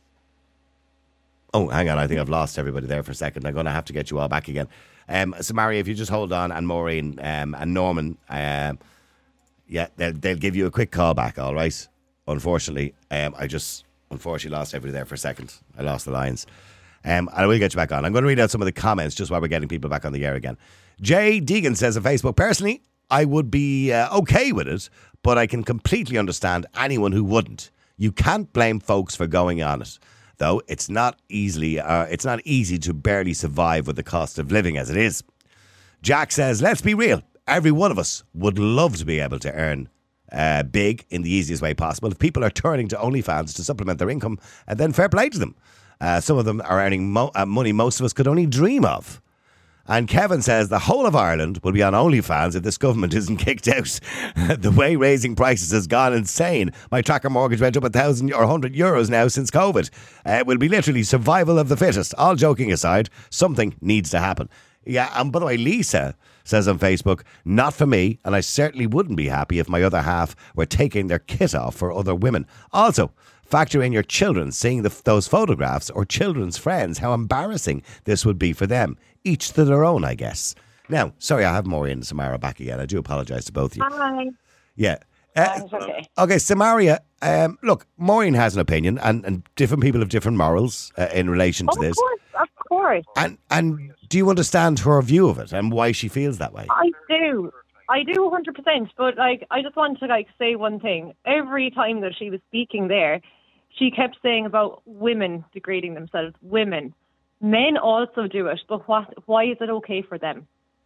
Oh, hang on. I think I've lost everybody there for a second. I'm going to have to get you all back again. Um, so, Mary, if you just hold on, and Maureen um, and Norman, um, yeah, they'll, they'll give you a quick call back, all right? Unfortunately, um, I just unfortunately lost everybody there for a second. I lost the lines. Um, I will get you back on. I'm going to read out some of the comments just while we're getting people back on the air again. Jay Deegan says on Facebook, personally, I would be uh, okay with it, but I can completely understand anyone who wouldn't. You can't blame folks for going on it. Though it's not easily, uh, it's not easy to barely survive with the cost of living as it is. Jack says, let's be real. Every one of us would love to be able to earn uh, big in the easiest way possible. If people are turning to OnlyFans to supplement their income, and then fair play to them. Uh, some of them are earning mo- uh, money most of us could only dream of. And Kevin says the whole of Ireland will be on OnlyFans if this government isn't kicked out. The way raising prices has gone insane. My tracker mortgage went up a thousand or a hundred euros now since COVID. Uh, it will be literally survival of the fittest. All joking aside, something needs to happen. Yeah, and by the way, Lisa says on Facebook, not for me, and I certainly wouldn't be happy if my other half were taking their kit off for other women. Also, factor in your children seeing the, those photographs or children's friends, how embarrassing this would be for them. Each to their own, I guess. Now, sorry, I have Maureen and Samara back again. I do apologise to both of you. Hi. Yeah. Uh, okay. Okay, Samaria, um, look, Maureen has an opinion, and, and different people have different morals uh, in relation to Of this. course, of course. And and do you understand her view of it and why she feels that way? I do. I do one hundred percent. But, like, I just want to, like, say one thing. Every time that she was speaking there, she kept saying about women degrading themselves. Women. Men also do it, but what? Why is it okay for them?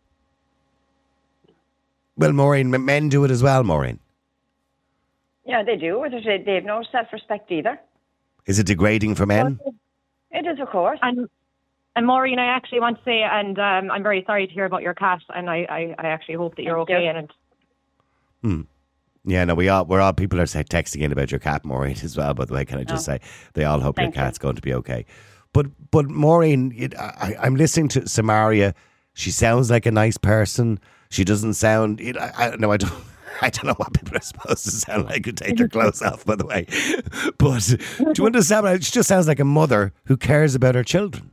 Well, Maureen, m- men do it as well, Maureen. Yeah, they do. They they have no self-respect either. Is it degrading for men? It is, of course. And and Maureen, I actually want to say, and um, I'm very sorry to hear about your cat, and I, I, I actually hope that you're Thank okay. you. And Hmm. Yeah, no, we all we're all people are say, texting in about your cat, Maureen, as well. By the way, can I just Oh. say they all hope Thank your you. cat's going to be okay. But but Maureen, it, I, I'm listening to Samaria. She sounds like a nice person. She doesn't sound. It, I, I no, I don't. I don't know what people are supposed to sound like who take their clothes off. By the way, but do you understand? She just sounds like a mother who cares about her children.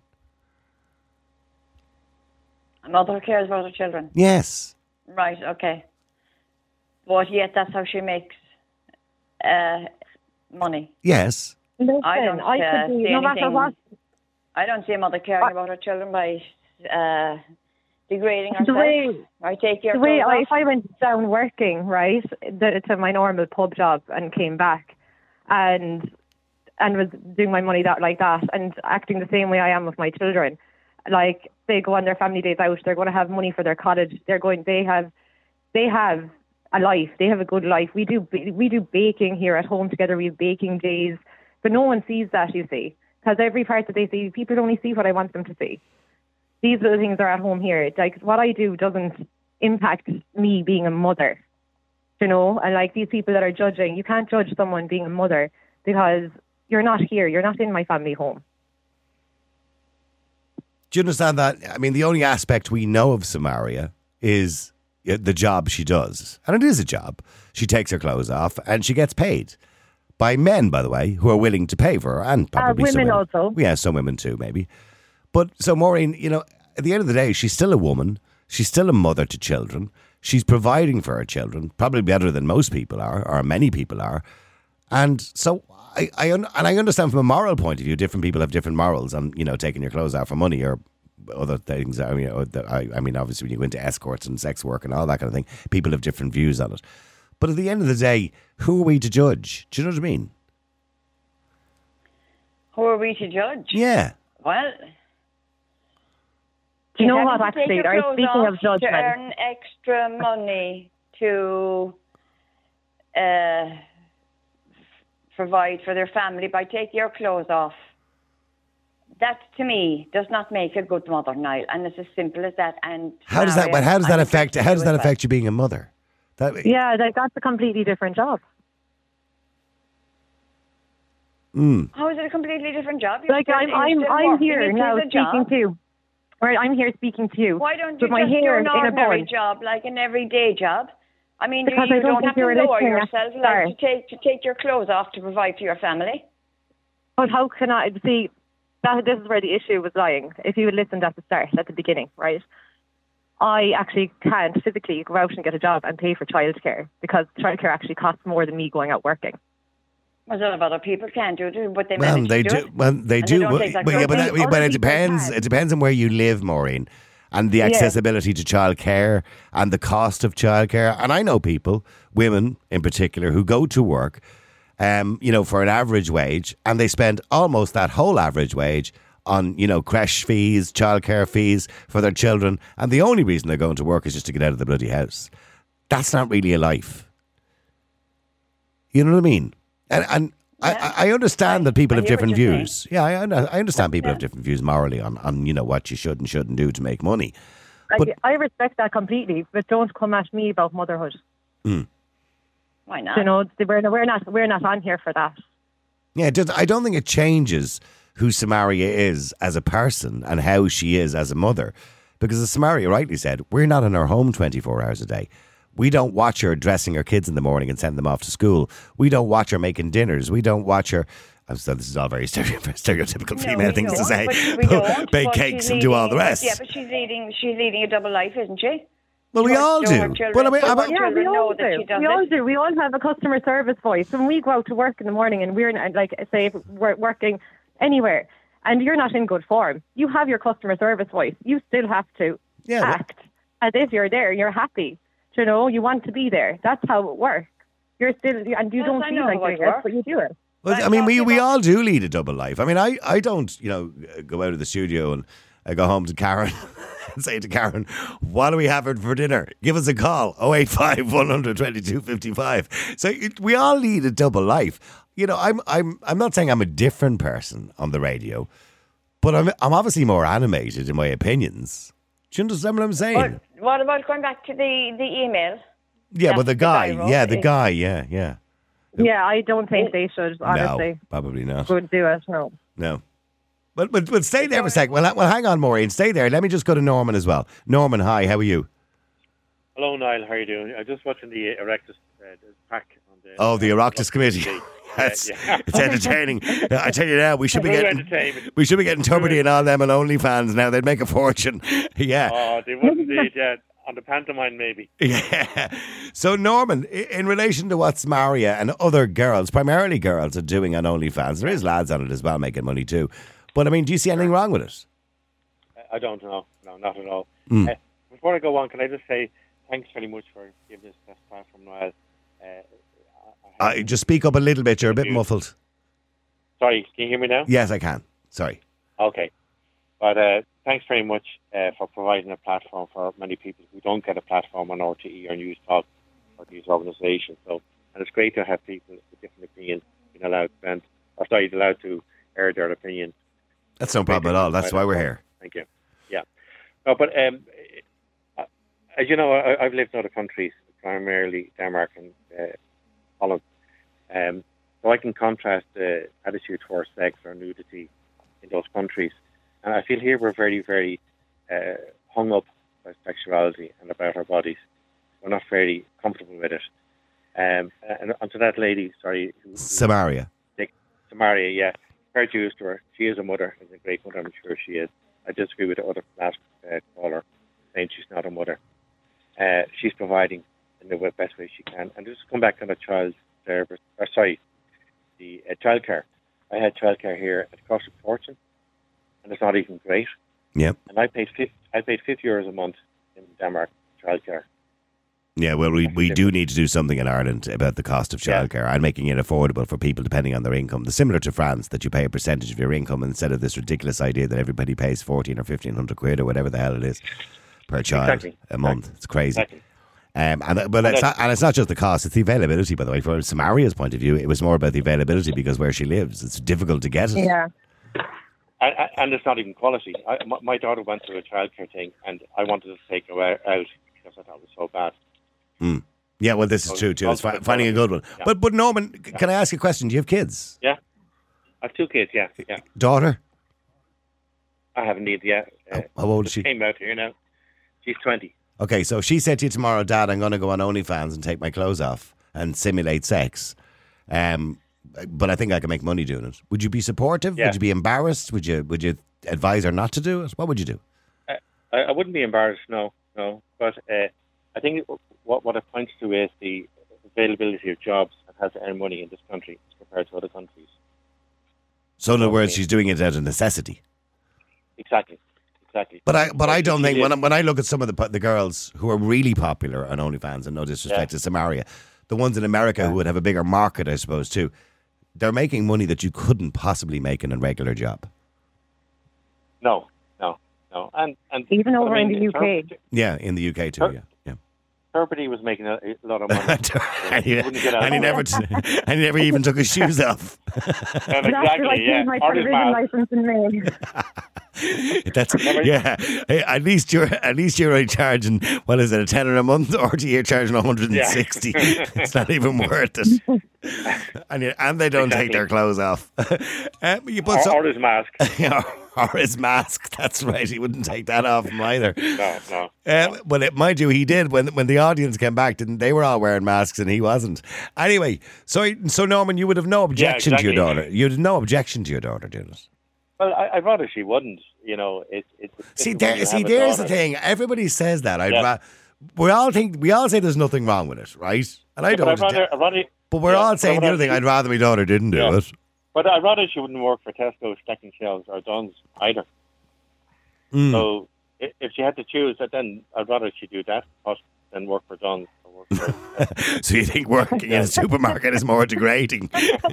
A mother who cares about her children. Yes. Right, okay. But yet that's how she makes uh, money. Yes. listen, I don't I uh, could be, see no matter anything. what. I don't see a mother caring about her children by uh, degrading herself. The way, I take your the way clothes I, off. if I went down working, right, the, to my normal pub job and came back and and was doing my money that like that and acting the same way I am with my children, like they go on their family days out, they're going to have money for their college, they're going, they have, they have a life, they have a good life. We do we do baking here at home together. We have baking days, but no one sees that, you see, because every part that they see, people only see what I want them to see. These little things are at home here. Like, what I do doesn't impact me being a mother, you know? And like these people that are judging, you can't judge someone being a mother because you're not here. You're not in my family home. Do you understand that? I mean, the only aspect we know of Samaria is uh, the job she does. And it is a job. She takes her clothes off and she gets paid by men, by the way, who are willing to pay for her, and probably women some also. Yeah, some women too, maybe. But so Maureen, you know, at the end of the day, she's still a woman. She's still a mother to children. She's providing for her children, probably better than most people are, or many people are. And so I, I un- and I understand from a moral point of view, different people have different morals on, you know, taking your clothes out for money or other things. I mean, or the, I, I mean, obviously when you go into escorts and sex work and all that kind of thing, people have different views on it. But at the end of the day, who are we to judge? Do you know what I mean? Who are we to judge? Yeah. Well, Do you know having what, to actually, take your right, clothes speaking off of judgment. to earn extra money to uh, f- provide for their family by taking your clothes off. That, to me, does not make a good mother, Niall, and it's as simple as that. And How does that? Maria, But how does that I affect? think How does you that as well. affect you being a mother? That, Yeah, like that's a completely different job. Mm. How is it a completely different job? You're Like still- I'm, you're I'm, still I'm working. here It now is a speaking job. to. Right, I'm here speaking to you. Why don't you with my just do hair an in a ordinary bun. job, like an everyday job? I mean, Because you, I you don't don't think have to you were lower listening at yourself the like start. to take to take your clothes off to provide for your family. But how can I see that? This is where the issue was lying. If you had listened at the start, at the beginning, right? I actually can't physically go out and get a job and pay for childcare because childcare actually costs more than me going out working. Well, a lot of other people can do it, but they Well, manage they to do, do. it. Well, they And do. they don't Well, take that but, yeah, but, credit. that, Other but it people depends. can. It depends on where you live, Maureen, and the accessibility to childcare and the cost of childcare. And I know people, women in particular, who go to work, um, you know, for an average wage, and they spend almost that whole average wage on, you know, creche fees, childcare fees for their children, and the only reason they're going to work is just to get out of the bloody house. That's not really a life. You know what I mean? And and Yeah. I, I understand that people I have hear what different you're views. Yeah, I, un- I understand people Yeah. have different views morally on, on, you know, what you should and shouldn't do to make money. But- I, I respect that completely, but don't come at me about motherhood. Why not? You know, we're, we're not we're not on here for that. Yeah, it does, I don't think it changes who Samaria is as a person and how she is as a mother. Because as Samaria rightly said, we're not in our home twenty-four hours a day. We don't watch her dressing her kids in the morning and send them off to school. We don't watch her making dinners. We don't watch her... I'm so this is all very stereo- stereotypical No, female we things to don't, say. but we don't, Bake but cakes she's and do all the leading- rest. Yeah, but she's leading. She's leading a double life, isn't she? Well, we Her- all her do. children- Well, I mean, her I'm- Yeah, we children all know that do. she does We all it. do. We all have a customer service voice. When we go out to work in the morning and we're not, like, say, if we're working anywhere and you're not in good form, you have your customer service voice. You still have to Yeah, well- act as if you're there. You're happy. You know, you want to be there. That's how it works. You're still, and you Yes, don't I feel know like how it doing it, works. but you do it. Well, I'm I mean, we, talking we about- all do lead a double life. I mean, I, I don't, you know, go out of the studio and I go home to Karen and say to Karen, what are we having for dinner? Give us a call, oh eight five, one hundred, twenty-two fifty-five. So it, we all lead a double life. You know, I'm I'm I'm not saying I'm a different person on the radio, but I'm I'm obviously more animated in my opinions. Do you understand what I'm saying? But what about going back to the, the email? yeah, but the the guy, guy wrote yeah, the it. guy, yeah, yeah. Yeah, I don't think they should, honestly. No, probably not. Would do it, no. No. But, but but stay there for a sec. Well, well, hang on, Maureen. Stay there. Let me just go to Norman as well. Norman, hi. How are you? Hello, Niall. How are you doing? I'm just watching the Erectus uh, the pack on the. Oh, the Oireachtas Committee. Yeah, Yes, yeah. it's entertaining. I tell you now, we should be True getting entertainment. we should be getting Tuberty and all them and OnlyFans now. They'd make a fortune. Yeah, Oh, they would indeed. Yeah, on the pantomime maybe. yeah. So Norman, i- in relation to what Maria and other girls, primarily girls, are doing on OnlyFans, there is lads on it as well making money too. But I mean, do you see anything wrong with it? I don't know. No, not at all. Mm. Uh, before I go on, can I just say thanks very much for giving us this platform, Niall. Uh, I, I Uh, just speak up a little bit. You're a bit You- muffled. Sorry, can you hear me now? Yes, I can. Sorry. Okay. But uh, thanks very much uh, for providing a platform for many people who don't get a platform on R T E or News Talk or these organisations. So, and it's great to have people with different opinions being allowed to vent, or sorry, allowed to air their opinions. That's no problem at all. That's why we're here. Thank you. Yeah. No, but um, uh, as you know, I, I've lived in other countries, primarily Denmark and uh, Holland. Um, so I can contrast the attitude towards sex or nudity in those countries. And I feel here we're very, very uh, hung up by sexuality and about our bodies. We're not very comfortable with it. Um, and, and to that lady, sorry, who, who, Samaria. Samaria, yeah, fair dues to her. She is a mother, is a great mother, I'm sure she is. I disagree with the other last uh, caller saying she's not a mother. Uh, she's providing in the way- best way she can. And just to come back on the child service, or sorry, the uh, childcare. I had childcare here at cost of fortune, and it's not even great. Yep. And I paid fifty, I paid fifty euros a month in Denmark childcare. Yeah, well, we, we do need to do something in Ireland about the cost of Yeah. childcare and making it affordable for people depending on their income. The similar to France, that you pay a percentage of your income instead of this ridiculous idea that everybody pays fourteen or fifteen hundred quid or whatever the hell it is per child Exactly. a month. It's crazy. Exactly. Um, and but And it's that's- not, and it's not just the cost; it's the availability. By the way, from Samaria's point of view, it was more about the availability because where she lives, it's difficult to get it. Yeah. And, and it's not even quality. I, my, my daughter went through a childcare thing, and I wanted to take her out out because I thought it was so bad. Mm. Yeah, well, this is Oh, true too. It's also fi- finding a good one. Yeah. But but Norman, c- can I ask you a question? Do you have kids? Yeah, I have two kids. Yeah, yeah. Daughter? I have indeed, yeah. Uh, How old is she? Came out here now. She's twenty. Okay, so if she said to you tomorrow, Dad, I'm going to go on OnlyFans and take my clothes off and simulate sex, um, but I think I can make money doing it. Would you be supportive? Yeah. Would you be embarrassed? Would you Would you advise her not to do it? What would you do? I, I wouldn't be embarrassed, no, no. But uh, I think what what it points to is the availability of jobs and how to earn money in this country as compared to other countries. So in other words, she's doing it out of necessity. Exactly, exactly. But I, but I don't She think did. when I, when I look at some of the the girls who are really popular on OnlyFans, and no disrespect Yeah. to Samaria, the ones in America who would have a bigger market, I suppose, too, they're making money that you couldn't possibly make in a regular job. No, no, no. And and Even but over I in mean, the U K. Tur- Yeah, in the U K too. Her- Yeah, yeah. Turbiddy was making a, a lot of money. and, he, Wouldn't get out and he of never, it. and he never even took his shoes off. And But after I exactly, yeah. paid my Or his television mouth. license in May. That's yeah. Hey, At least you're at least you're only charging what is it, a tenner a month, or do you charging one hundred and sixty? It's not even worth it. And you, and they don't take Exactly. their clothes off. um, you put Or, some, or his mask. or his mask. That's right. He wouldn't take that off him either. No, no. Um, well, it, mind you, he did when when the audience came back. Didn't they? Were all wearing masks and he wasn't. Anyway, so so Norman, you would have no objection to your exactly. daughter. You'd have no objection to your daughter doing it. Well, I, I'd rather she wouldn't. You know, it, it, it's See, different when there, you see, have a there's the daughter. thing. Everybody says that. I'd Yeah. ra- we all think we all say there's nothing wrong with it, right? And I Yeah, but don't. I'd rather, I'd rather, but we're yeah, all but saying I'd the other rather thing. she- I'd rather my daughter didn't do Yeah. it. But I'd rather she wouldn't work for Tesco stacking shelves or Dunn's either. Mm. So i- if she had to choose, then I'd rather she do that than work for Dunn's or work for. So you think working in a supermarket is more degrading?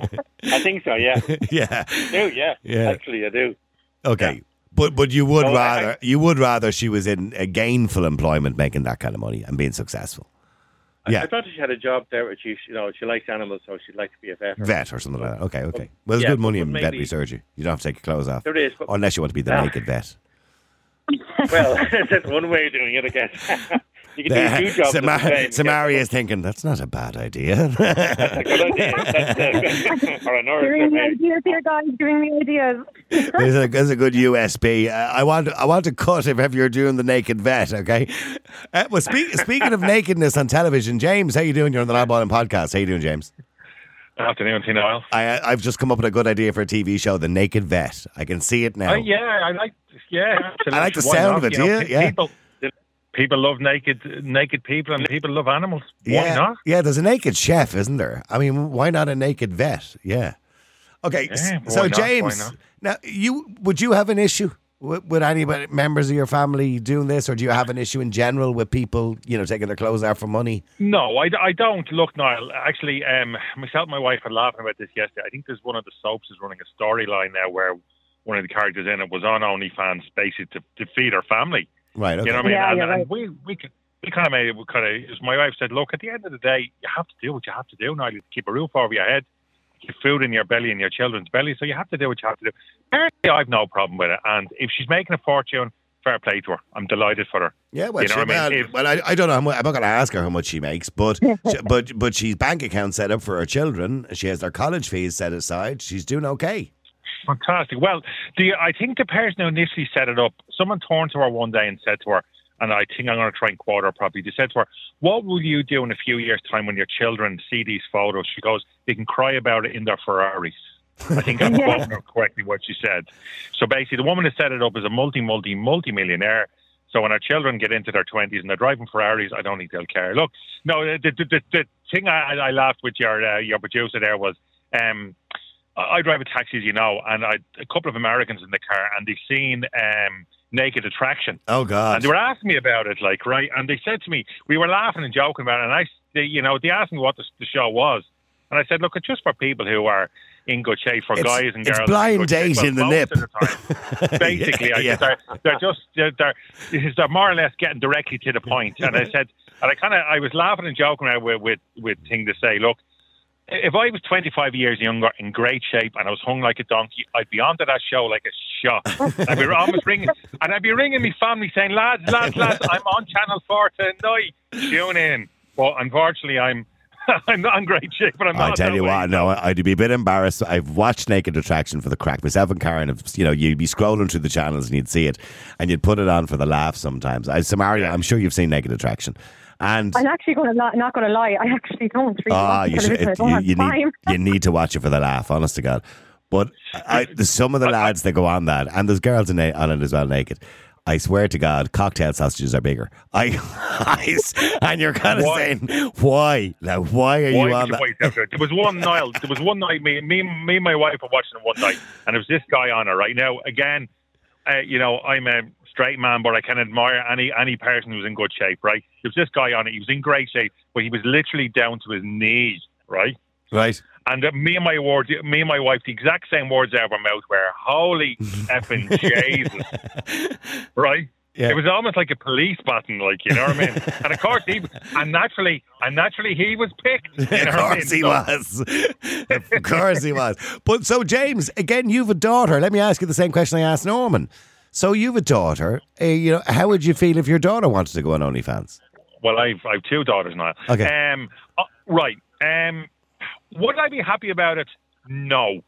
I think so. Yeah, yeah. I do. Yeah, Yeah. actually, I do. Okay. Yeah. But but you would No, I- rather you would rather she was in a gainful employment making that kind of money and being successful. Yeah. I thought she had a job there, where she, you know, she likes animals, so she'd like to be a vet. Or Vet or something like that. Okay, okay. Well, there's Yeah, good money but in maybe- veterinary surgery. You don't have to take your clothes off. There is, but- Unless you want to be the Ah. naked vet. Well, that's one way of doing it, I guess. You can do two jobs. Samar- at the same. Samaria is thinking, that's not a bad idea. That's a good idea. That's, uh, or a nurse, Giving me maybe. ideas here, guys. Giving me ideas. There's a, there's a good U S B. Uh, I want I want to cut if ever you're doing the naked vet, okay? Uh, well, speak, speaking of nakedness on television, James, how you doing? You're on the Live Balling podcast. How you doing, James? Afternoon, Tina Oil. I, I've just come up with a good idea for a T V show, The Naked Vet. I can see it now. Uh, yeah, I like. Yeah, absolutely. I like the Why sound not? of it, You know, yeah, pe- yeah. People, people love naked, naked people, and people love animals. Why yeah, not? Yeah, there's a naked chef, isn't there? I mean, why not a naked vet? Yeah. Okay, Yeah, s- why so not? Why James, not? now you would you have an issue with, with any members of your family doing this, or do you have an issue in general with people, you know, taking their clothes out for money? No, I, I don't. Look, Niall, actually, um, myself and my wife were laughing about this yesterday. I think there's one of the soaps is running a storyline now where one of the characters in it was on OnlyFans basically to, to feed her family. Right. Okay. You know what I mean? Yeah, and, you're and right. we, we, can- we kind of made it, we kind of, as my wife said, look, at the end of the day, you have to do what you have to do, Niall. You keep a roof over your head, keep food in your belly and your children's belly, so you have to do what you have to do. Personally, I've no problem with it. And if she's making a fortune, fair play to her. I'm delighted for her. Yeah, well, You know she, what I mean? well, If- well, I, I don't know. How much, I'm not going to ask her how much she makes, but she, but but she's bank account set up for her children. She has their college fees set aside. She's doing okay. Fantastic. Well, the I think the person who initially set it up, someone turned to her one day and said to her, and I think I'm going to try and quote her properly. They said to her, what will you do in a few years' time when your children see these photos? She goes, they can cry about it in their Ferraris. I think I'm Yeah. quoting her correctly what she said. So basically, the woman who set it up is a multi, multi, multi-millionaire. So when our children get into their twenties and they're driving Ferraris, I don't think they'll care. Look, no, the the, the, the thing I, I laughed with your uh, your producer there was, um, I I drive a taxi, as you know, and I a couple of Americans in the car, and they've seen um, Naked Attraction. Oh God! And they were asking me about it, like, right? And they said to me, we were laughing and joking about it, and I, they, you know, they asked me what the, the show was. And I said, look, it's just for people who are in good shape, for It's- guys and it's girls. blind in good shape. date in the most nip. of the time, basically, I Yeah. said, they're, they're just, they're, they're, they're more or less getting directly to the point. And I said, and I kind of, I was laughing and joking around with, with, with thing to say, look, if I was twenty-five years younger, in great shape, and I was hung like a donkey, I'd be onto that show like a shot. I'd be almost ringing, and I'd be ringing my family saying, lads, lads, lads, I'm on Channel four tonight. Tune in. But unfortunately, I'm I'm not in great shape, but I'm not. I tell that you way, what, no, I'd be a bit embarrassed. I've watched Naked Attraction for the crack. Myself and Karen, have, you know, you'd be scrolling through the channels and you'd see it, and you'd put it on for the laugh sometimes. I, Samaria, Yeah. I'm sure you've seen Naked Attraction. And I'm actually going to not going to lie. I actually don't really ah, watch you, should, television. it, I don't you, have you need time. you need to watch it for the laugh. Honest to God, but I, there's some of the lads that go on that, and there's girls in it, on it as well, naked. I swear to God, cocktail sausages are bigger. I, I and you're kind of Why? saying, why? Now, why are Why you on did that? you wait after it? There was one night. There was one night. Me, me, me, and my wife were watching it one night, and there was this guy on it. Right now, again, uh, you know, I'm a straight man, but I can admire any any person who's in good shape. Right? There was this guy on it. He was in great shape, but he was literally down to his knees. Right? Right. And uh, me and my words, me and my wife, the exact same words out of our mouth were, "Holy effing Jesus!" Right? Yeah. It was almost like a police button, like, you know what I mean? And of course, he and naturally, and naturally, he was picked. You know Of what I course mean? he So- was. Of course he was. But so, James, again, you've a daughter. Let me ask you the same question I asked Norman. So you've a daughter. Uh, you know, how would you feel if your daughter wanted to go on OnlyFans? Well, I've I've two daughters now. Okay. Um. uh, right. Um. Would I be happy about it? No.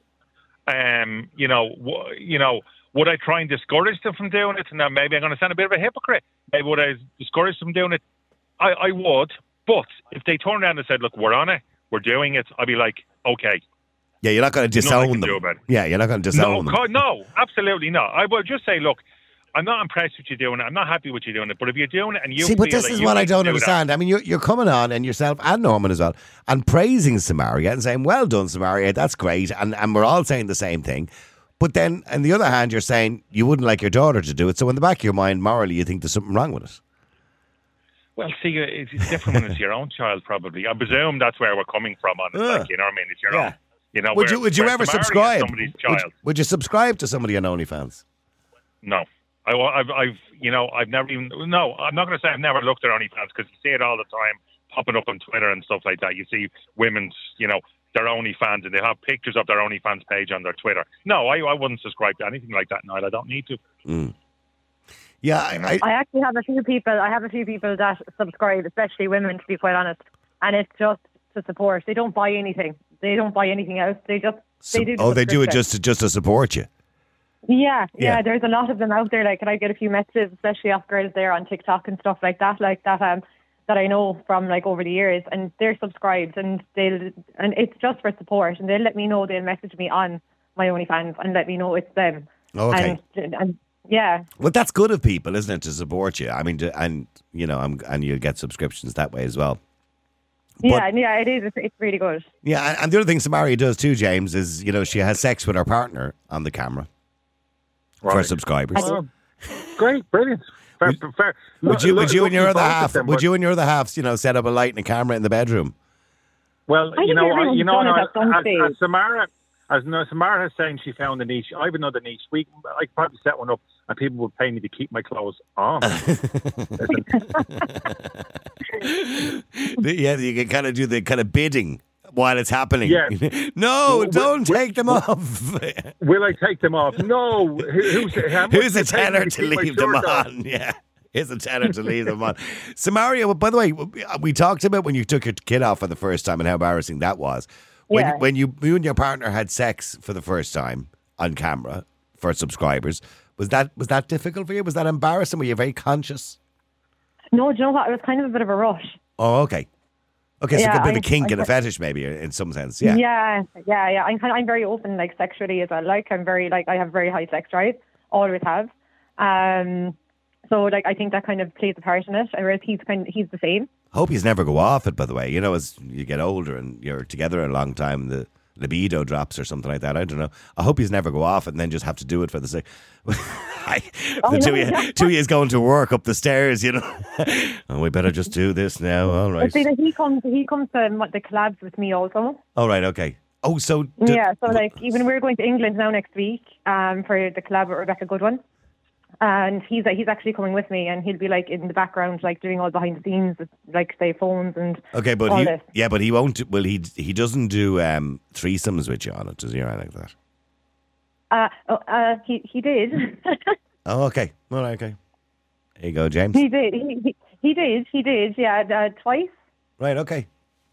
Um. You know. W- you know. Would I try and discourage them from doing it? Now, maybe I'm going to sound a bit of a hypocrite. Maybe would I discourage them from doing it? I, I would. But if they turned around and said, "Look, we're on it. We're doing it," I'd be like, "Okay." Yeah, you're not going to Nothing I disown can them. do about it. Yeah, you're not going to No, disown them. co- no, absolutely not. I would just say, look, I'm not impressed with you doing it. I'm not happy with you doing it. But if you're doing it and you See, but feel this that is you what I need to don't do that- understand. I mean, you're, you're coming on, and yourself and Norman as well, and praising Samaria and saying, "Well done, Samaria. That's great." And and we're all saying the same thing. But then, on the other hand, you're saying you wouldn't like your daughter to do it. So in the back of your mind, morally, you think there's something wrong with it. Well, see, it's it's different when it's your own child, probably. I presume that's where we're coming from on it. Yeah. Like, you know what I mean? It's your Yeah. own. You know, Would where- you Would you where ever Samaria is subscribe? Somebody's Would, child. would you subscribe to somebody on OnlyFans? No. I, I've, I've, you know, I've never even, no, I'm not going to say I've never looked at OnlyFans because you see it all the time popping up on Twitter and stuff like that. You see women's, you know, their OnlyFans and they have pictures of their OnlyFans page on their Twitter. No, I, I wouldn't subscribe to anything like that, Niall. I don't need to. Mm. Yeah, I, I, I actually have a few people. I have a few people that subscribe, especially women, to be quite honest. And it's just to support. They don't buy anything. They don't buy anything else. They just they do. the oh, they do it subscription. just to, just to support you. Yeah, Yeah. yeah, There's a lot of them out there. Like, and I get a few messages, especially off girls there on TikTok and stuff like that, like that. Um, that I know from like over the years, and they're subscribed, and they'll and it's just for support, and they'll let me know. They'll message me on my OnlyFans and let me know it's them. Okay. And, and yeah, Well, that's good of people, isn't it, to support you? I mean, to, and you know, I'm, and you get subscriptions that way as well. yeah, and yeah. It is. It's, it's really good. Yeah, and, and the other thing Samaria does too, James, is you know she has sex with her partner on the camera for Right. subscribers. Oh, great, brilliant. Fair, fair. Would Look- you, would look- you look and your to other both of half, them, would but- you and your other halves, you know, set up a light and a camera in the bedroom? Well, I you think know, I- everyone's you know, done it Niall, at some as, stage. as Samara, as no, Samara is saying, she found a niche. I have another niche. We, I could probably set one up, and people would pay me to keep my clothes on. Yeah, you can kind of do the kind of bidding while it's happening. Yeah. No, Well, don't well, take them off. Will I take them off? No. Who- Who's, how much Who's do a you pay me tenner to keep my leave them shirt on? Yeah. Here's a tenner to leave them on. Samaria, well, by the way, we talked about when you took your kid off for the first time and how embarrassing that was. When, Yeah. when you, you and your partner had sex for the first time on camera for subscribers, was that was that difficult for you? Was that embarrassing? Were you very conscious? No, do you know what? It was kind of a bit of a rush. Oh, okay. Okay, so Yeah, a bit of a I- kink I- and a fetish maybe in some sense. Yeah. yeah, yeah. yeah. I'm kind of, I'm very open, like sexually as well. Like I'm very like I have very high sex drive, always have. Um, so like I think that kind of plays a part in it. Whereas he's kind of, he's the same. Hope you never go off it, by the way. You know, as you get older and you're together a long time, the libido drops or something like that. I don't know. I hope you never go off it and then just have to do it for the sake. I, Oh, the two, no, of yeah. you, two of you going to work up the stairs, you know. Oh, we better just do this now. All But right. see, that he comes he comes to m- the collabs with me also. All right, okay. Oh, so... d- Yeah, so like even we're going to England now next week um, for the collab with Rebecca Goodwin, and he's he's actually coming with me, and he'll be like in the background, like doing all behind the scenes, with, like say phones and Okay, but all he... this. Yeah, but he won't... do- Well, he he doesn't do um, threesomes with you on it, does he, or anything like that? Uh, oh, uh, he he did, Oh, okay. All right, okay. There you go, James. he did, he, he, he did, he did, yeah, uh, twice. Right, okay.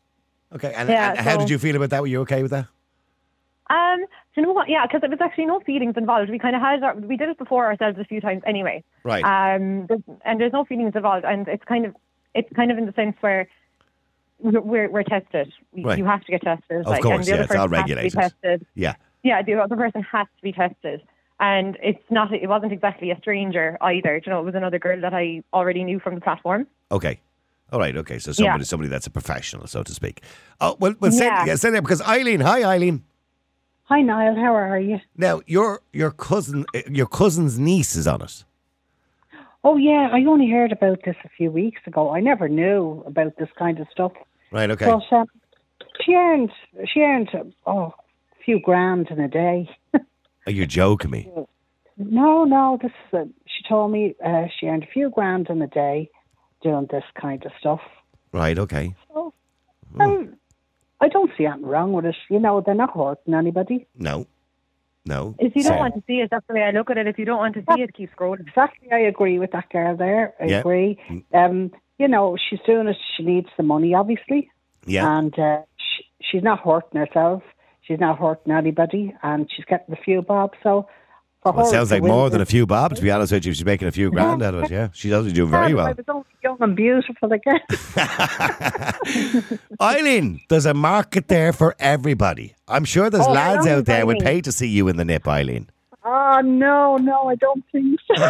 Okay, and, Yeah, and how so- did you feel about that? Were you okay with that? Um, do you know what? Yeah, because there was actually no feelings involved. We kind of had, our, we did it before ourselves a few times anyway. Right. Um, there's, and there's no feelings involved, and it's kind of, it's kind of in the sense where we're we're tested. We, Right. You have to get tested. Of course, and the yeah, other it's all person has to be regulated. tested. Yeah. Yeah, the other person has to be tested. And it's not, it wasn't exactly a stranger either. You know, it was another girl that I already knew from the platform. Okay. All right. Okay. So somebody, Yeah. somebody that's a professional, so to speak. Oh well, well, say, Yeah. yeah, say that because Eileen. Hi, Eileen. Hi, Niall. How are you? Now your your cousin, your cousin's niece is on it. Oh, yeah. I only heard about this a few weeks ago. I never knew about this kind of stuff. Right. Okay. But um, she earned, she earned, oh, a few grand in a day. Are you joking me? No, no. This uh, she told me uh, she earned a few grand in a day doing this kind of stuff. Right. Okay. So, um, I don't see anything wrong with it. You know, they're not hurting anybody. No. No. If you don't So- want to see it, that's the way I look at it. If you don't want to see it, keep scrolling. Exactly, I agree with that girl there. I Yeah. agree. Um, you know, she's doing it. She needs the money, obviously. Yeah. And uh, she, she's not hurting herself. She's not hurting anybody, and she's getting a few bob. So, for Well, it her sounds to like win more than a this- few bob, to be honest with you. She's making a few grand out of it, yeah. She's obviously doing very I well. was only young and beautiful again. Eileen, there's a market there for everybody. I'm sure there's Oh, lads hello, out there would Eileen. pay to see you in the nip, Eileen. Oh, no, no, I don't think so.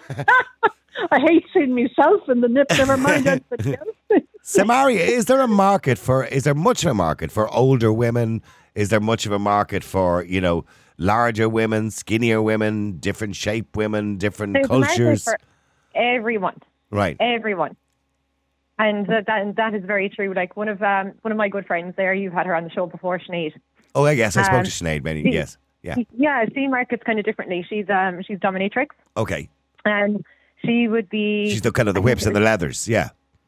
I hate seeing myself in the nip, never mind anybody else. Samaria, is there a market for, is there much of a market for older women? Is there much of a market for, you know, larger women, skinnier women, different shape women, different There's a market cultures? for everyone. Right. Everyone. And that, that that is very true. Like one of um one of my good friends there, you've had her on the show before, Sinead. Oh, I guess I spoke Um, to Sinead many, she- yes. Yeah. Yeah, she markets kind of differently. She's um she's dominatrix, Okay. and she would be She's the kind of the whips and the leathers, yeah.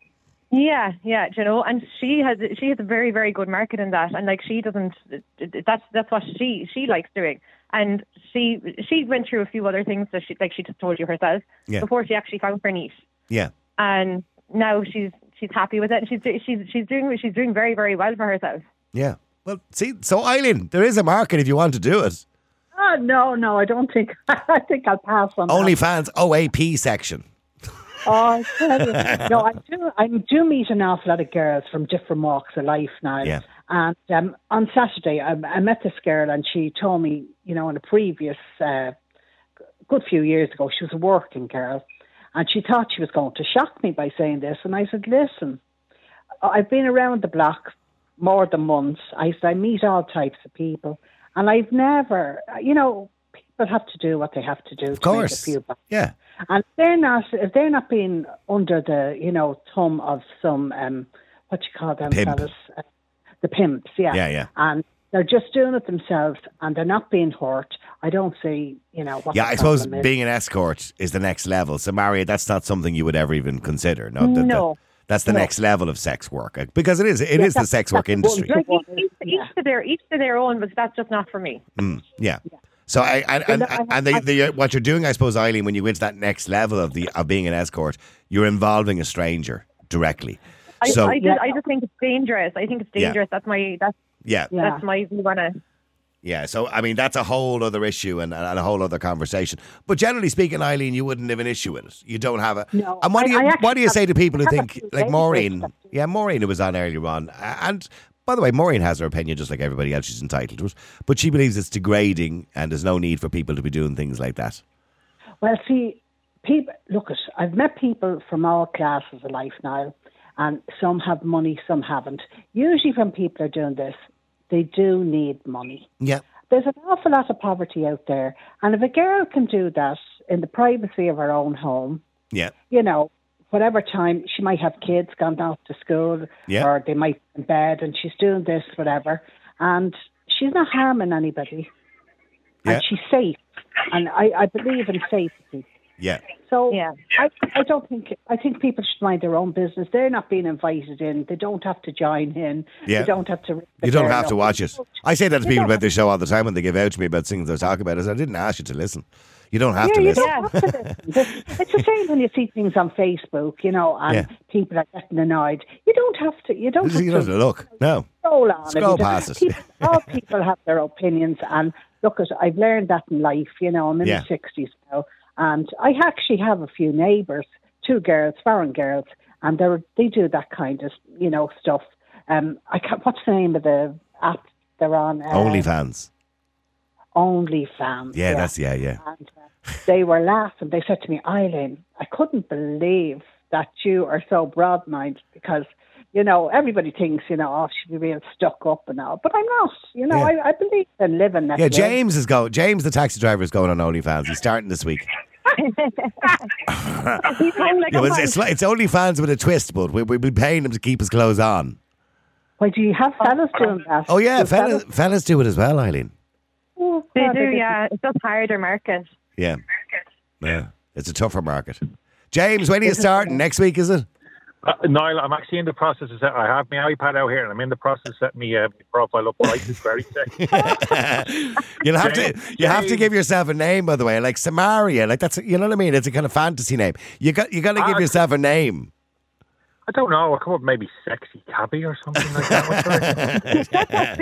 Yeah, yeah, do you know, and she has she has a very very good market in that, and like she doesn't, that's that's what she she likes doing, and she she went through a few other things that she like she just told you herself Yeah. before she actually found her niche, Yeah. and now she's she's happy with it, and she's she's she's doing she's doing very very well for herself. Yeah. Well, see, so Eileen, there is a market if you want to do it. Oh, no, no, I don't think, I think I'll pass on that. OnlyFans O A P section. Oh, I tell you. No, I do, I do meet an awful lot of girls from different walks of life now. Yeah. And um, on Saturday, I, I met this girl, and she told me, you know, in a previous, uh, good few years ago, she was a working girl, and she thought she was going to shock me by saying this. And I said, listen, I've been around the block more than once. I said, I meet all types of people, and I've never, you know, people have to do what they have to do Of to make a course. few bucks. Yeah. And they're not, if they're not being under the, you know, thumb of some, um, what you call them Pimp. fellas? Uh, the pimps, yeah. Yeah, yeah. And they're just doing it themselves, and they're not being hurt. I don't see, you know, what Yeah, the I suppose problem is. being an escort is the next level. So, Maria, that's not something you would ever even consider. No, that- that- No. that's the No. next level of sex work uh, because it is. It is the that's- sex work that's the industry. one. Like Well, each, each, each yeah. to their each to their own, but that's just not for me. Mm, yeah. So, I, and and, Well, I- and the, the, what you're doing, I suppose, Eileen, when you go into that next level of the of being an escort, you're involving a stranger directly. I, So, I, just, I just think it's dangerous. I think it's Yeah. dangerous. That's my that's yeah, Yeah. that's my view on it. yeah. So, I mean, that's a whole other issue and, and a whole other conversation. But generally speaking, Eileen, you wouldn't have an issue with it. You don't have a. No, and what do I- you I what do you actually say to people who have a think few like ladies Maureen? that do. Yeah, Maureen, who was on earlier on, A- and by the way, Maureen has her opinion just like everybody else. She's entitled to it, but she believes it's degrading and there's no need for people to be doing things like that. Well, see, people, look, at, I've met people from all classes of life now, and some have money, some haven't. Usually when people are doing this, they do need money. Yeah, There's an awful lot of poverty out there, and if a girl can do that in the privacy of her own home, yeah, you know, whatever time, she might have kids gone off to school, Yeah. or they might be in bed, and she's doing this, whatever, and she's not harming anybody, Yeah. and she's safe, and I, I believe in safety. yeah. So Yeah. I, I don't think, I think people should mind their own business. They're not being invited in. They don't have to join in. Yeah. They don't have to. rip the You don't girl have to up. watch it. I say that to You people don't about have- this show all the time when they give out to me about things they're talking about. I said, I didn't ask you to listen. You don't have Yeah, to you listen. don't have to listen. It's the same when you see things on Facebook, you know, and Yeah. people are getting annoyed. You don't have to. You don't have You don't have to. to look. No. scroll on. Scroll If you past just- it. people, all people have their opinions, and look, at I've learned that in life. You know, I'm in Yeah. the sixties now, and I actually have a few neighbours, two girls, foreign girls, and they they do that kind of you know stuff. Um, I can't, what's the name of the app they're on? Uh, OnlyFans. OnlyFans. Yeah, that's yeah, yeah. And uh, they were laughing. They said to me, Eileen, I couldn't believe that you are so broad-minded because, you know, everybody thinks, you know, oh, she'd be real stuck up and all. But I'm not. You know, Yeah. I, I believe in living that Yeah, way. James is going. James, the taxi driver, is going on OnlyFans. He's starting this week. He's kind of like Yeah, a well, it's, man. it's, like- it's OnlyFans with a twist, but we, we've been paying him to keep his clothes on. Why do you have fellas doing that? Oh yeah, Do fellas, fellas do it as well, Eileen. Oh, They God, do, I yeah. It's just harder market. Yeah, yeah. It's a tougher market. James, when are you starting? Next week, is it? Uh, Niall, I'm actually in the process of set, I have my iPad out here and I'm in the process of setting my, uh, my profile up right this very second. You'll have to James, you have to James. give yourself a name, by the way, like Samaria. Like that's you know what I mean. It's a kind of fantasy name. You got you got to give Ah, yourself a name. I don't know. I'll come up with maybe Sexy Cabby or something like that.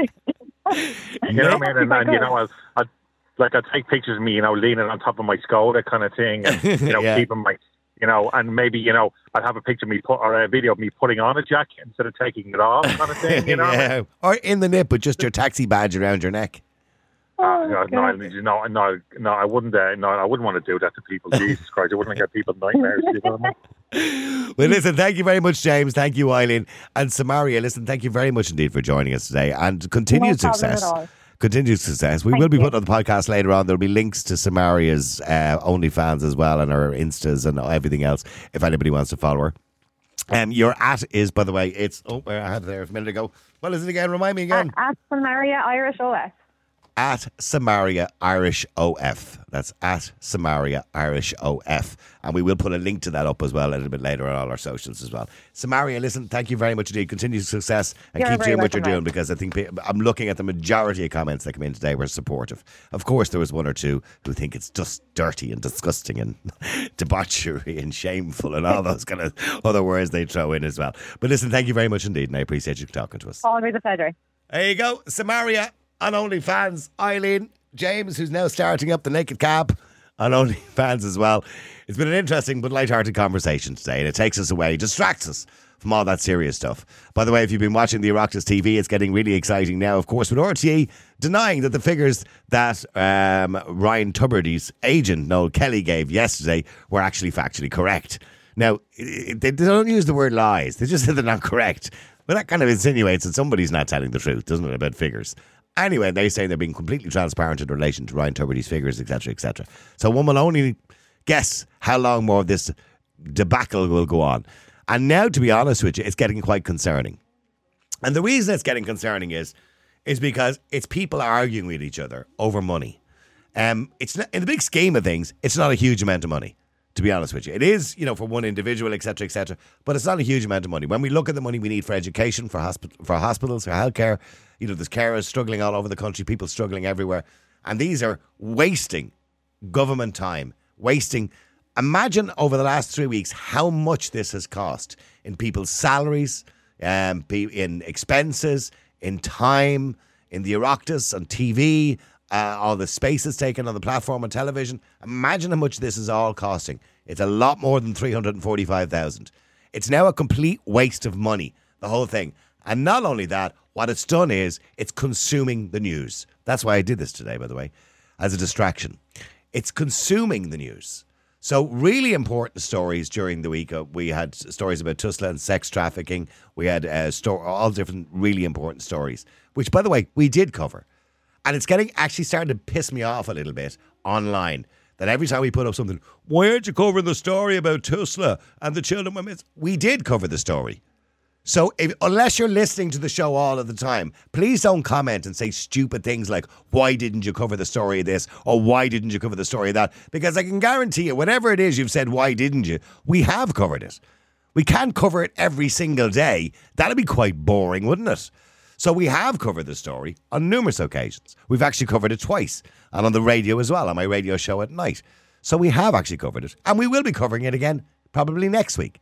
You know what I mean? And, and you know, I'll, I'll like I'll take pictures of me, you know, leaning on top of my Skoda kind of thing, and you know, Yeah. keeping my, you know, and maybe you know, I'd have a picture of me put or a video of me putting on a jacket instead of taking it off, kind of thing. You know, what I mean? Yeah. Or in the nip with just your taxi badge around your neck. No, no, no, no, no, I wouldn't. Uh, no, I wouldn't want to do that to people. Jesus Christ, I wouldn't give people nightmares. You know what I mean? Well, listen, thank you very much, James. Thank you, Eileen. And Samaria, listen, thank you very much indeed for joining us today. And continued No problem success. at all. Continued success. We Thank will be you. putting on the podcast later on. There'll be links to Samaria's uh, OnlyFans as well and her Instas and everything else if anybody wants to follow her. Um, your at is, by the way, it's, oh, I had it there a minute ago. What is it again? Remind me again. At Samaria Irish O S. At Samaria Irish O F. That's at Samaria Irish O F. And we will put a link to that up as well a little bit later on all our socials as well. Samaria, listen, thank you very much indeed. Continued success and You're keep very doing what you're welcome, doing mate. because I think pe- I'm looking at the majority of comments that come in today were supportive. Of course, there was one or two who think it's just dirty and disgusting and debauchery and shameful and all those kind of other words they throw in as well. But listen, thank you very much indeed and I appreciate you talking to us. Always a pleasure. There you go, Samaria on OnlyFans. Eileen, James, who's now starting up the Naked Cab on OnlyFans as well. It's been an interesting but light-hearted conversation today, and it takes us away, distracts us from all that serious stuff. By the way, if you've been watching the Oireachtas T V, it's getting really exciting now, of course, with R T E denying that the figures that um, Ryan Tubridy's agent, Noel Kelly, gave yesterday were actually factually correct. Now, it- they don't use the word lies. They just said they're not correct. But that kind of insinuates that somebody's not telling the truth, doesn't it, about figures? Anyway, they say they're being completely transparent in relation to Ryan Tubridy's figures, et cetera, et cetera. So one will only guess how long more of this debacle will go on. And now, to be honest with you, it's getting quite concerning. And the reason it's getting concerning is, is because it's people arguing with each other over money. Um, it's not, in the big scheme of things, it's not a huge amount of money, to be honest with you. It is, you know, for one individual, et cetera, et cetera, but it's not a huge amount of money. When we look at the money we need for education, for hospi- for hospitals, for healthcare, you know, there's carers struggling all over the country, people struggling everywhere. And these are wasting government time, wasting. Imagine over the last three weeks how much this has cost in people's salaries, um, pe- in expenses, in time, in the Oireachtas, on T V, uh, all the spaces taken on the platform on television. Imagine how much this is all costing. It's a lot more than three hundred forty-five thousand. It's now a complete waste of money, the whole thing. And not only that, what it's done is it's consuming the news. That's why I did this today, by the way, as a distraction. It's consuming the news. So really important stories during the week. Uh, we had stories about Tusla and sex trafficking. We had uh, sto- all different really important stories, which, by the way, we did cover. And it's getting actually starting to piss me off a little bit online that every time we put up something, why aren't you covering the story about Tusla and the children? We did cover the story. So if, unless you're listening to the show all of the time, please don't comment and say stupid things like, why didn't you cover the story of this? Or why didn't you cover the story of that? Because I can guarantee you, whatever it is you've said, why didn't you? We have covered it. We can't cover it every single day. That'd be quite boring, wouldn't it? So we have covered the story on numerous occasions. We've actually covered it twice. And on the radio as well, on my radio show at night. So we have actually covered it. And we will be covering it again probably next week.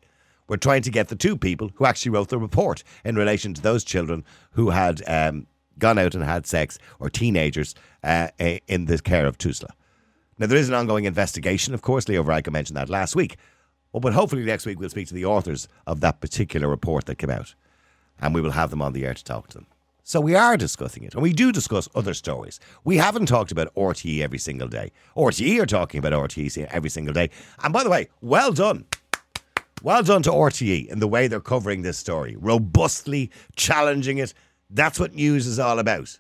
We're trying to get the two people who actually wrote the report in relation to those children who had um, gone out and had sex, or teenagers uh, in the care of Tusla. Now, there is an ongoing investigation, of course. Leo Varadkar mentioned that last week. Well, but hopefully next week we'll speak to the authors of that particular report that came out, and we will have them on the air to talk to them. So we are discussing it, and we do discuss other stories. We haven't talked about R T E every single day. R T E are talking about R T E every single day. And by the way, well done. Well done to R T E in the way they're covering this story. Robustly challenging it. That's what news is all about.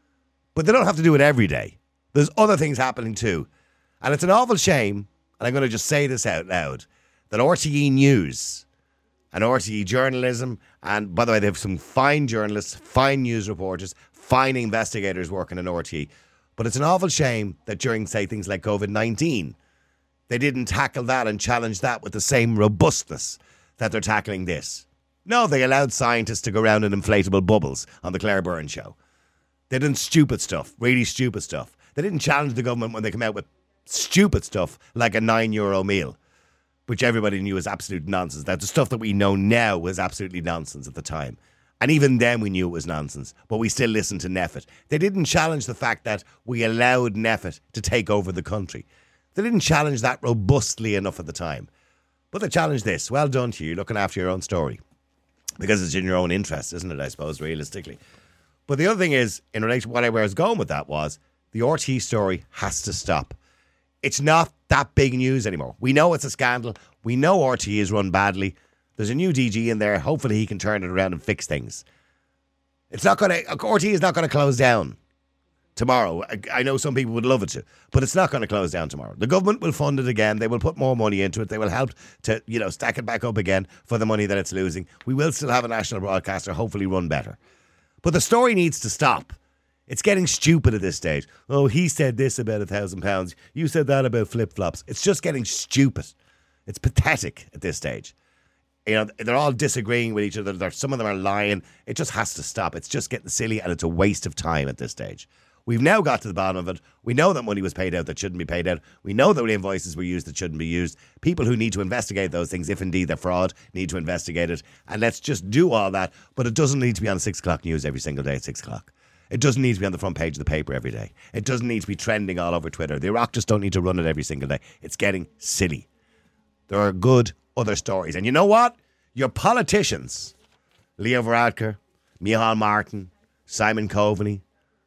But they don't have to do it every day. There's other things happening too. And it's an awful shame, and I'm going to just say this out loud, that R T E News and R T E journalism, and by the way, they have some fine journalists, fine news reporters, fine investigators working in R T E. But it's an awful shame that during, say, things like COVID nineteen, they didn't tackle that and challenge that with the same robustness that they're tackling this. No, they allowed scientists to go around in inflatable bubbles on the Claire Byrne show. They did stupid stuff, really stupid stuff. They didn't challenge the government when they came out with stupid stuff like a nine euro meal, which everybody knew was absolute nonsense. That the stuff that we know now was absolutely nonsense at the time. And even then we knew it was nonsense, but we still listened to NPHET. They didn't challenge the fact that we allowed NPHET to take over the country. They didn't challenge that robustly enough at the time. But they challenged this. Well done to you, looking after your own story. Because it's in your own interest, isn't it, I suppose, realistically. But the other thing is, in relation to what I was going with that was, the R T E story has to stop. It's not that big news anymore. We know it's a scandal. We know R T E is run badly. There's a new D G in there. Hopefully he can turn it around and fix things. It's not going to, R T E is not going to close down tomorrow. I, I know some people would love it to, but it's not going to close down tomorrow. The government will fund it again. They will put more money into it. They will help to, you know, stack it back up again for the money that it's losing. We will still have a national broadcaster, hopefully run better. But the story needs to stop. It's getting stupid at this stage. Oh, he said this about a thousand pounds. You said that about flip-flops. It's just getting stupid. It's pathetic at this stage. You know, they're all disagreeing with each other. They're, some of them are lying. It just has to stop. It's just getting silly, and it's a waste of time at this stage. We've now got to the bottom of it. We know that money was paid out that shouldn't be paid out. We know that invoices were used that shouldn't be used. People who need to investigate those things, if indeed they're fraud, need to investigate it. And let's just do all that. But it doesn't need to be on six o'clock news every single day at six o'clock. It doesn't need to be on the front page of the paper every day. It doesn't need to be trending all over Twitter. The Oireachtas don't need to run it every single day. It's getting silly. There are good other stories. And you know what? Your politicians, Leo Varadkar, Micheál Martin, Simon Coveney,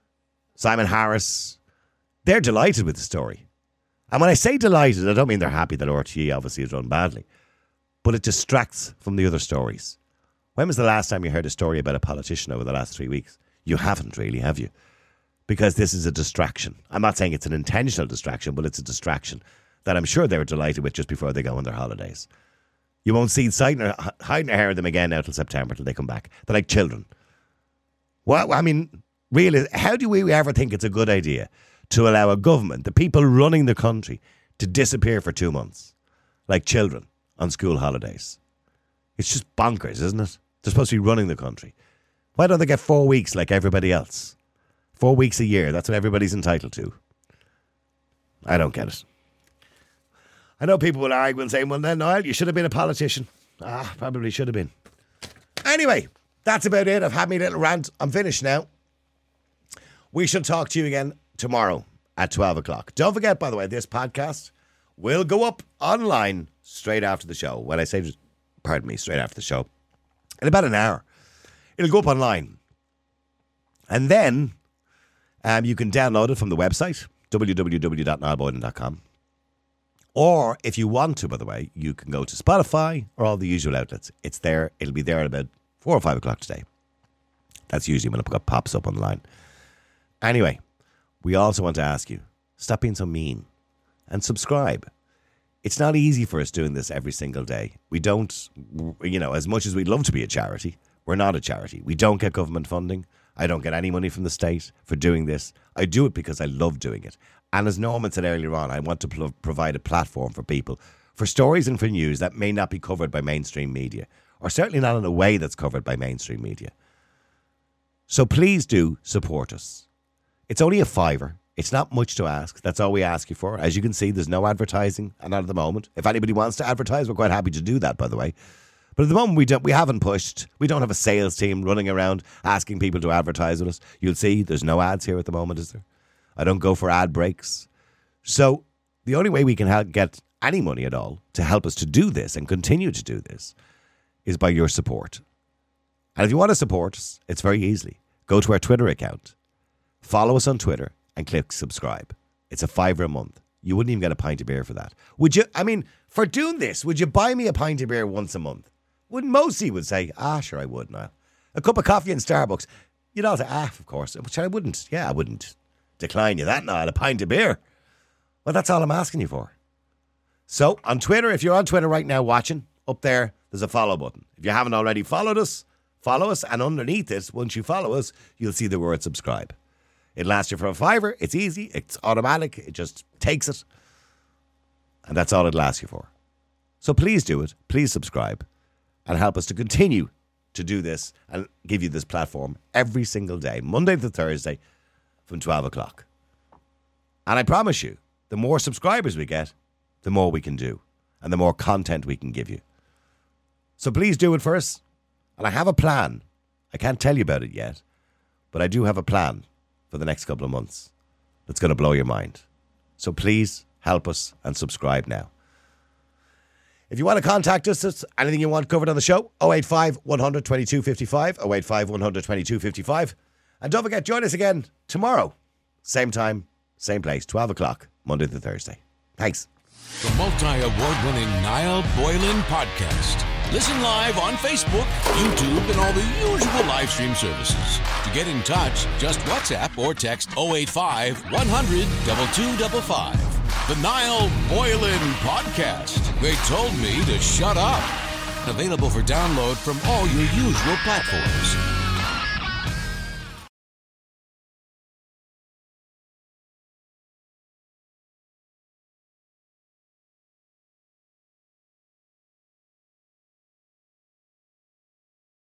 Simon Harris, they're delighted with the story. And when I say delighted, I don't mean they're happy that R T E obviously is run badly, but it distracts from the other stories. When was the last time you heard a story about a politician over the last three weeks? You haven't really, have you? Because this is a distraction. I'm not saying it's an intentional distraction, but it's a distraction that I'm sure they were delighted with just before they go on their holidays. You won't see hiding their hair of them again now till September, till they come back. They're like children. Well, I mean, really, how do we ever think it's a good idea to allow a government, the people running the country, to disappear for two months like children on school holidays? It's just bonkers, isn't it? They're supposed to be running the country. Why don't they get four weeks like everybody else? Four weeks a year, that's what everybody's entitled to. I don't get it. I know people will argue and say, well, then, Niall, you should have been a politician. Ah, probably should have been. Anyway, that's about it. I've had my little rant. I'm finished now. We shall talk to you again tomorrow at twelve o'clock. Don't forget, by the way, this podcast will go up online straight after the show. When I say, pardon me, straight after the show, in about an hour. It'll go up online. And then um, you can download it from the website, w w w dot niall boylan dot com. Or if you want to, by the way, you can go to Spotify or all the usual outlets. It's there. It'll be there at about four or five o'clock today. That's usually when it pops up online. Anyway, we also want to ask you, stop being so mean and subscribe. It's not easy for us doing this every single day. We don't, you know, as much as we'd love to be a charity, we're not a charity. We don't get government funding. I don't get any money from the state for doing this. I do it because I love doing it. And as Norman said earlier on, I want to pl- provide a platform for people, for stories and for news that may not be covered by mainstream media, or certainly not in a way that's covered by mainstream media. So please do support us. It's only a fiver. It's not much to ask. That's all we ask you for. As you can see, there's no advertising, and not at the moment. If anybody wants to advertise, we're quite happy to do that, by the way. But at the moment, we don't. We haven't pushed. We don't have a sales team running around asking people to advertise with us. You'll see there's no ads here at the moment, is there? I don't go for ad breaks. So the only way we can help get any money at all to help us to do this and continue to do this is by your support. And if you want to support us, it's very easy. Go to our Twitter account, follow us on Twitter, and click subscribe. It's a fiver a month. You wouldn't even get a pint of beer for that. Would you? I mean, for doing this, would you buy me a pint of beer once a month? Wouldn't Mosey would say, ah, sure, I would, Niall. A cup of coffee in Starbucks. You'd all say, ah, of course. Which I wouldn't. Yeah, I wouldn't decline you that, Niall. A pint of beer. Well, that's all I'm asking you for. So, on Twitter, if you're on Twitter right now watching, up there, there's a follow button. If you haven't already followed us, follow us. And underneath it, once you follow us, you'll see the word subscribe. It'll ask you for a fiver. It's easy. It's automatic. It just takes it. And that's all it'll ask you for. So please do it. Please subscribe. And help us to continue to do this and give you this platform every single day, Monday to Thursday from twelve o'clock. And I promise you, the more subscribers we get, the more we can do and the more content we can give you. So please do it for us. And I have a plan. I can't tell you about it yet, but I do have a plan for the next couple of months that's going to blow your mind. So please help us and subscribe now. If you want to contact us, it's anything you want covered on the show, oh eight five, one hundred, twenty-two fifty-five, oh eight five, one hundred, twenty-two fifty-five. And don't forget, join us again tomorrow. Same time, same place, twelve o'clock, Monday to Thursday. Thanks. The multi-award-winning Niall Boylan Podcast. Listen live on Facebook, YouTube, and all the usual live stream services. To get in touch, just WhatsApp or text oh eight five, one hundred, two two five five. The Niall Boylan Podcast. They told me to shut up. Available for download from all your usual platforms.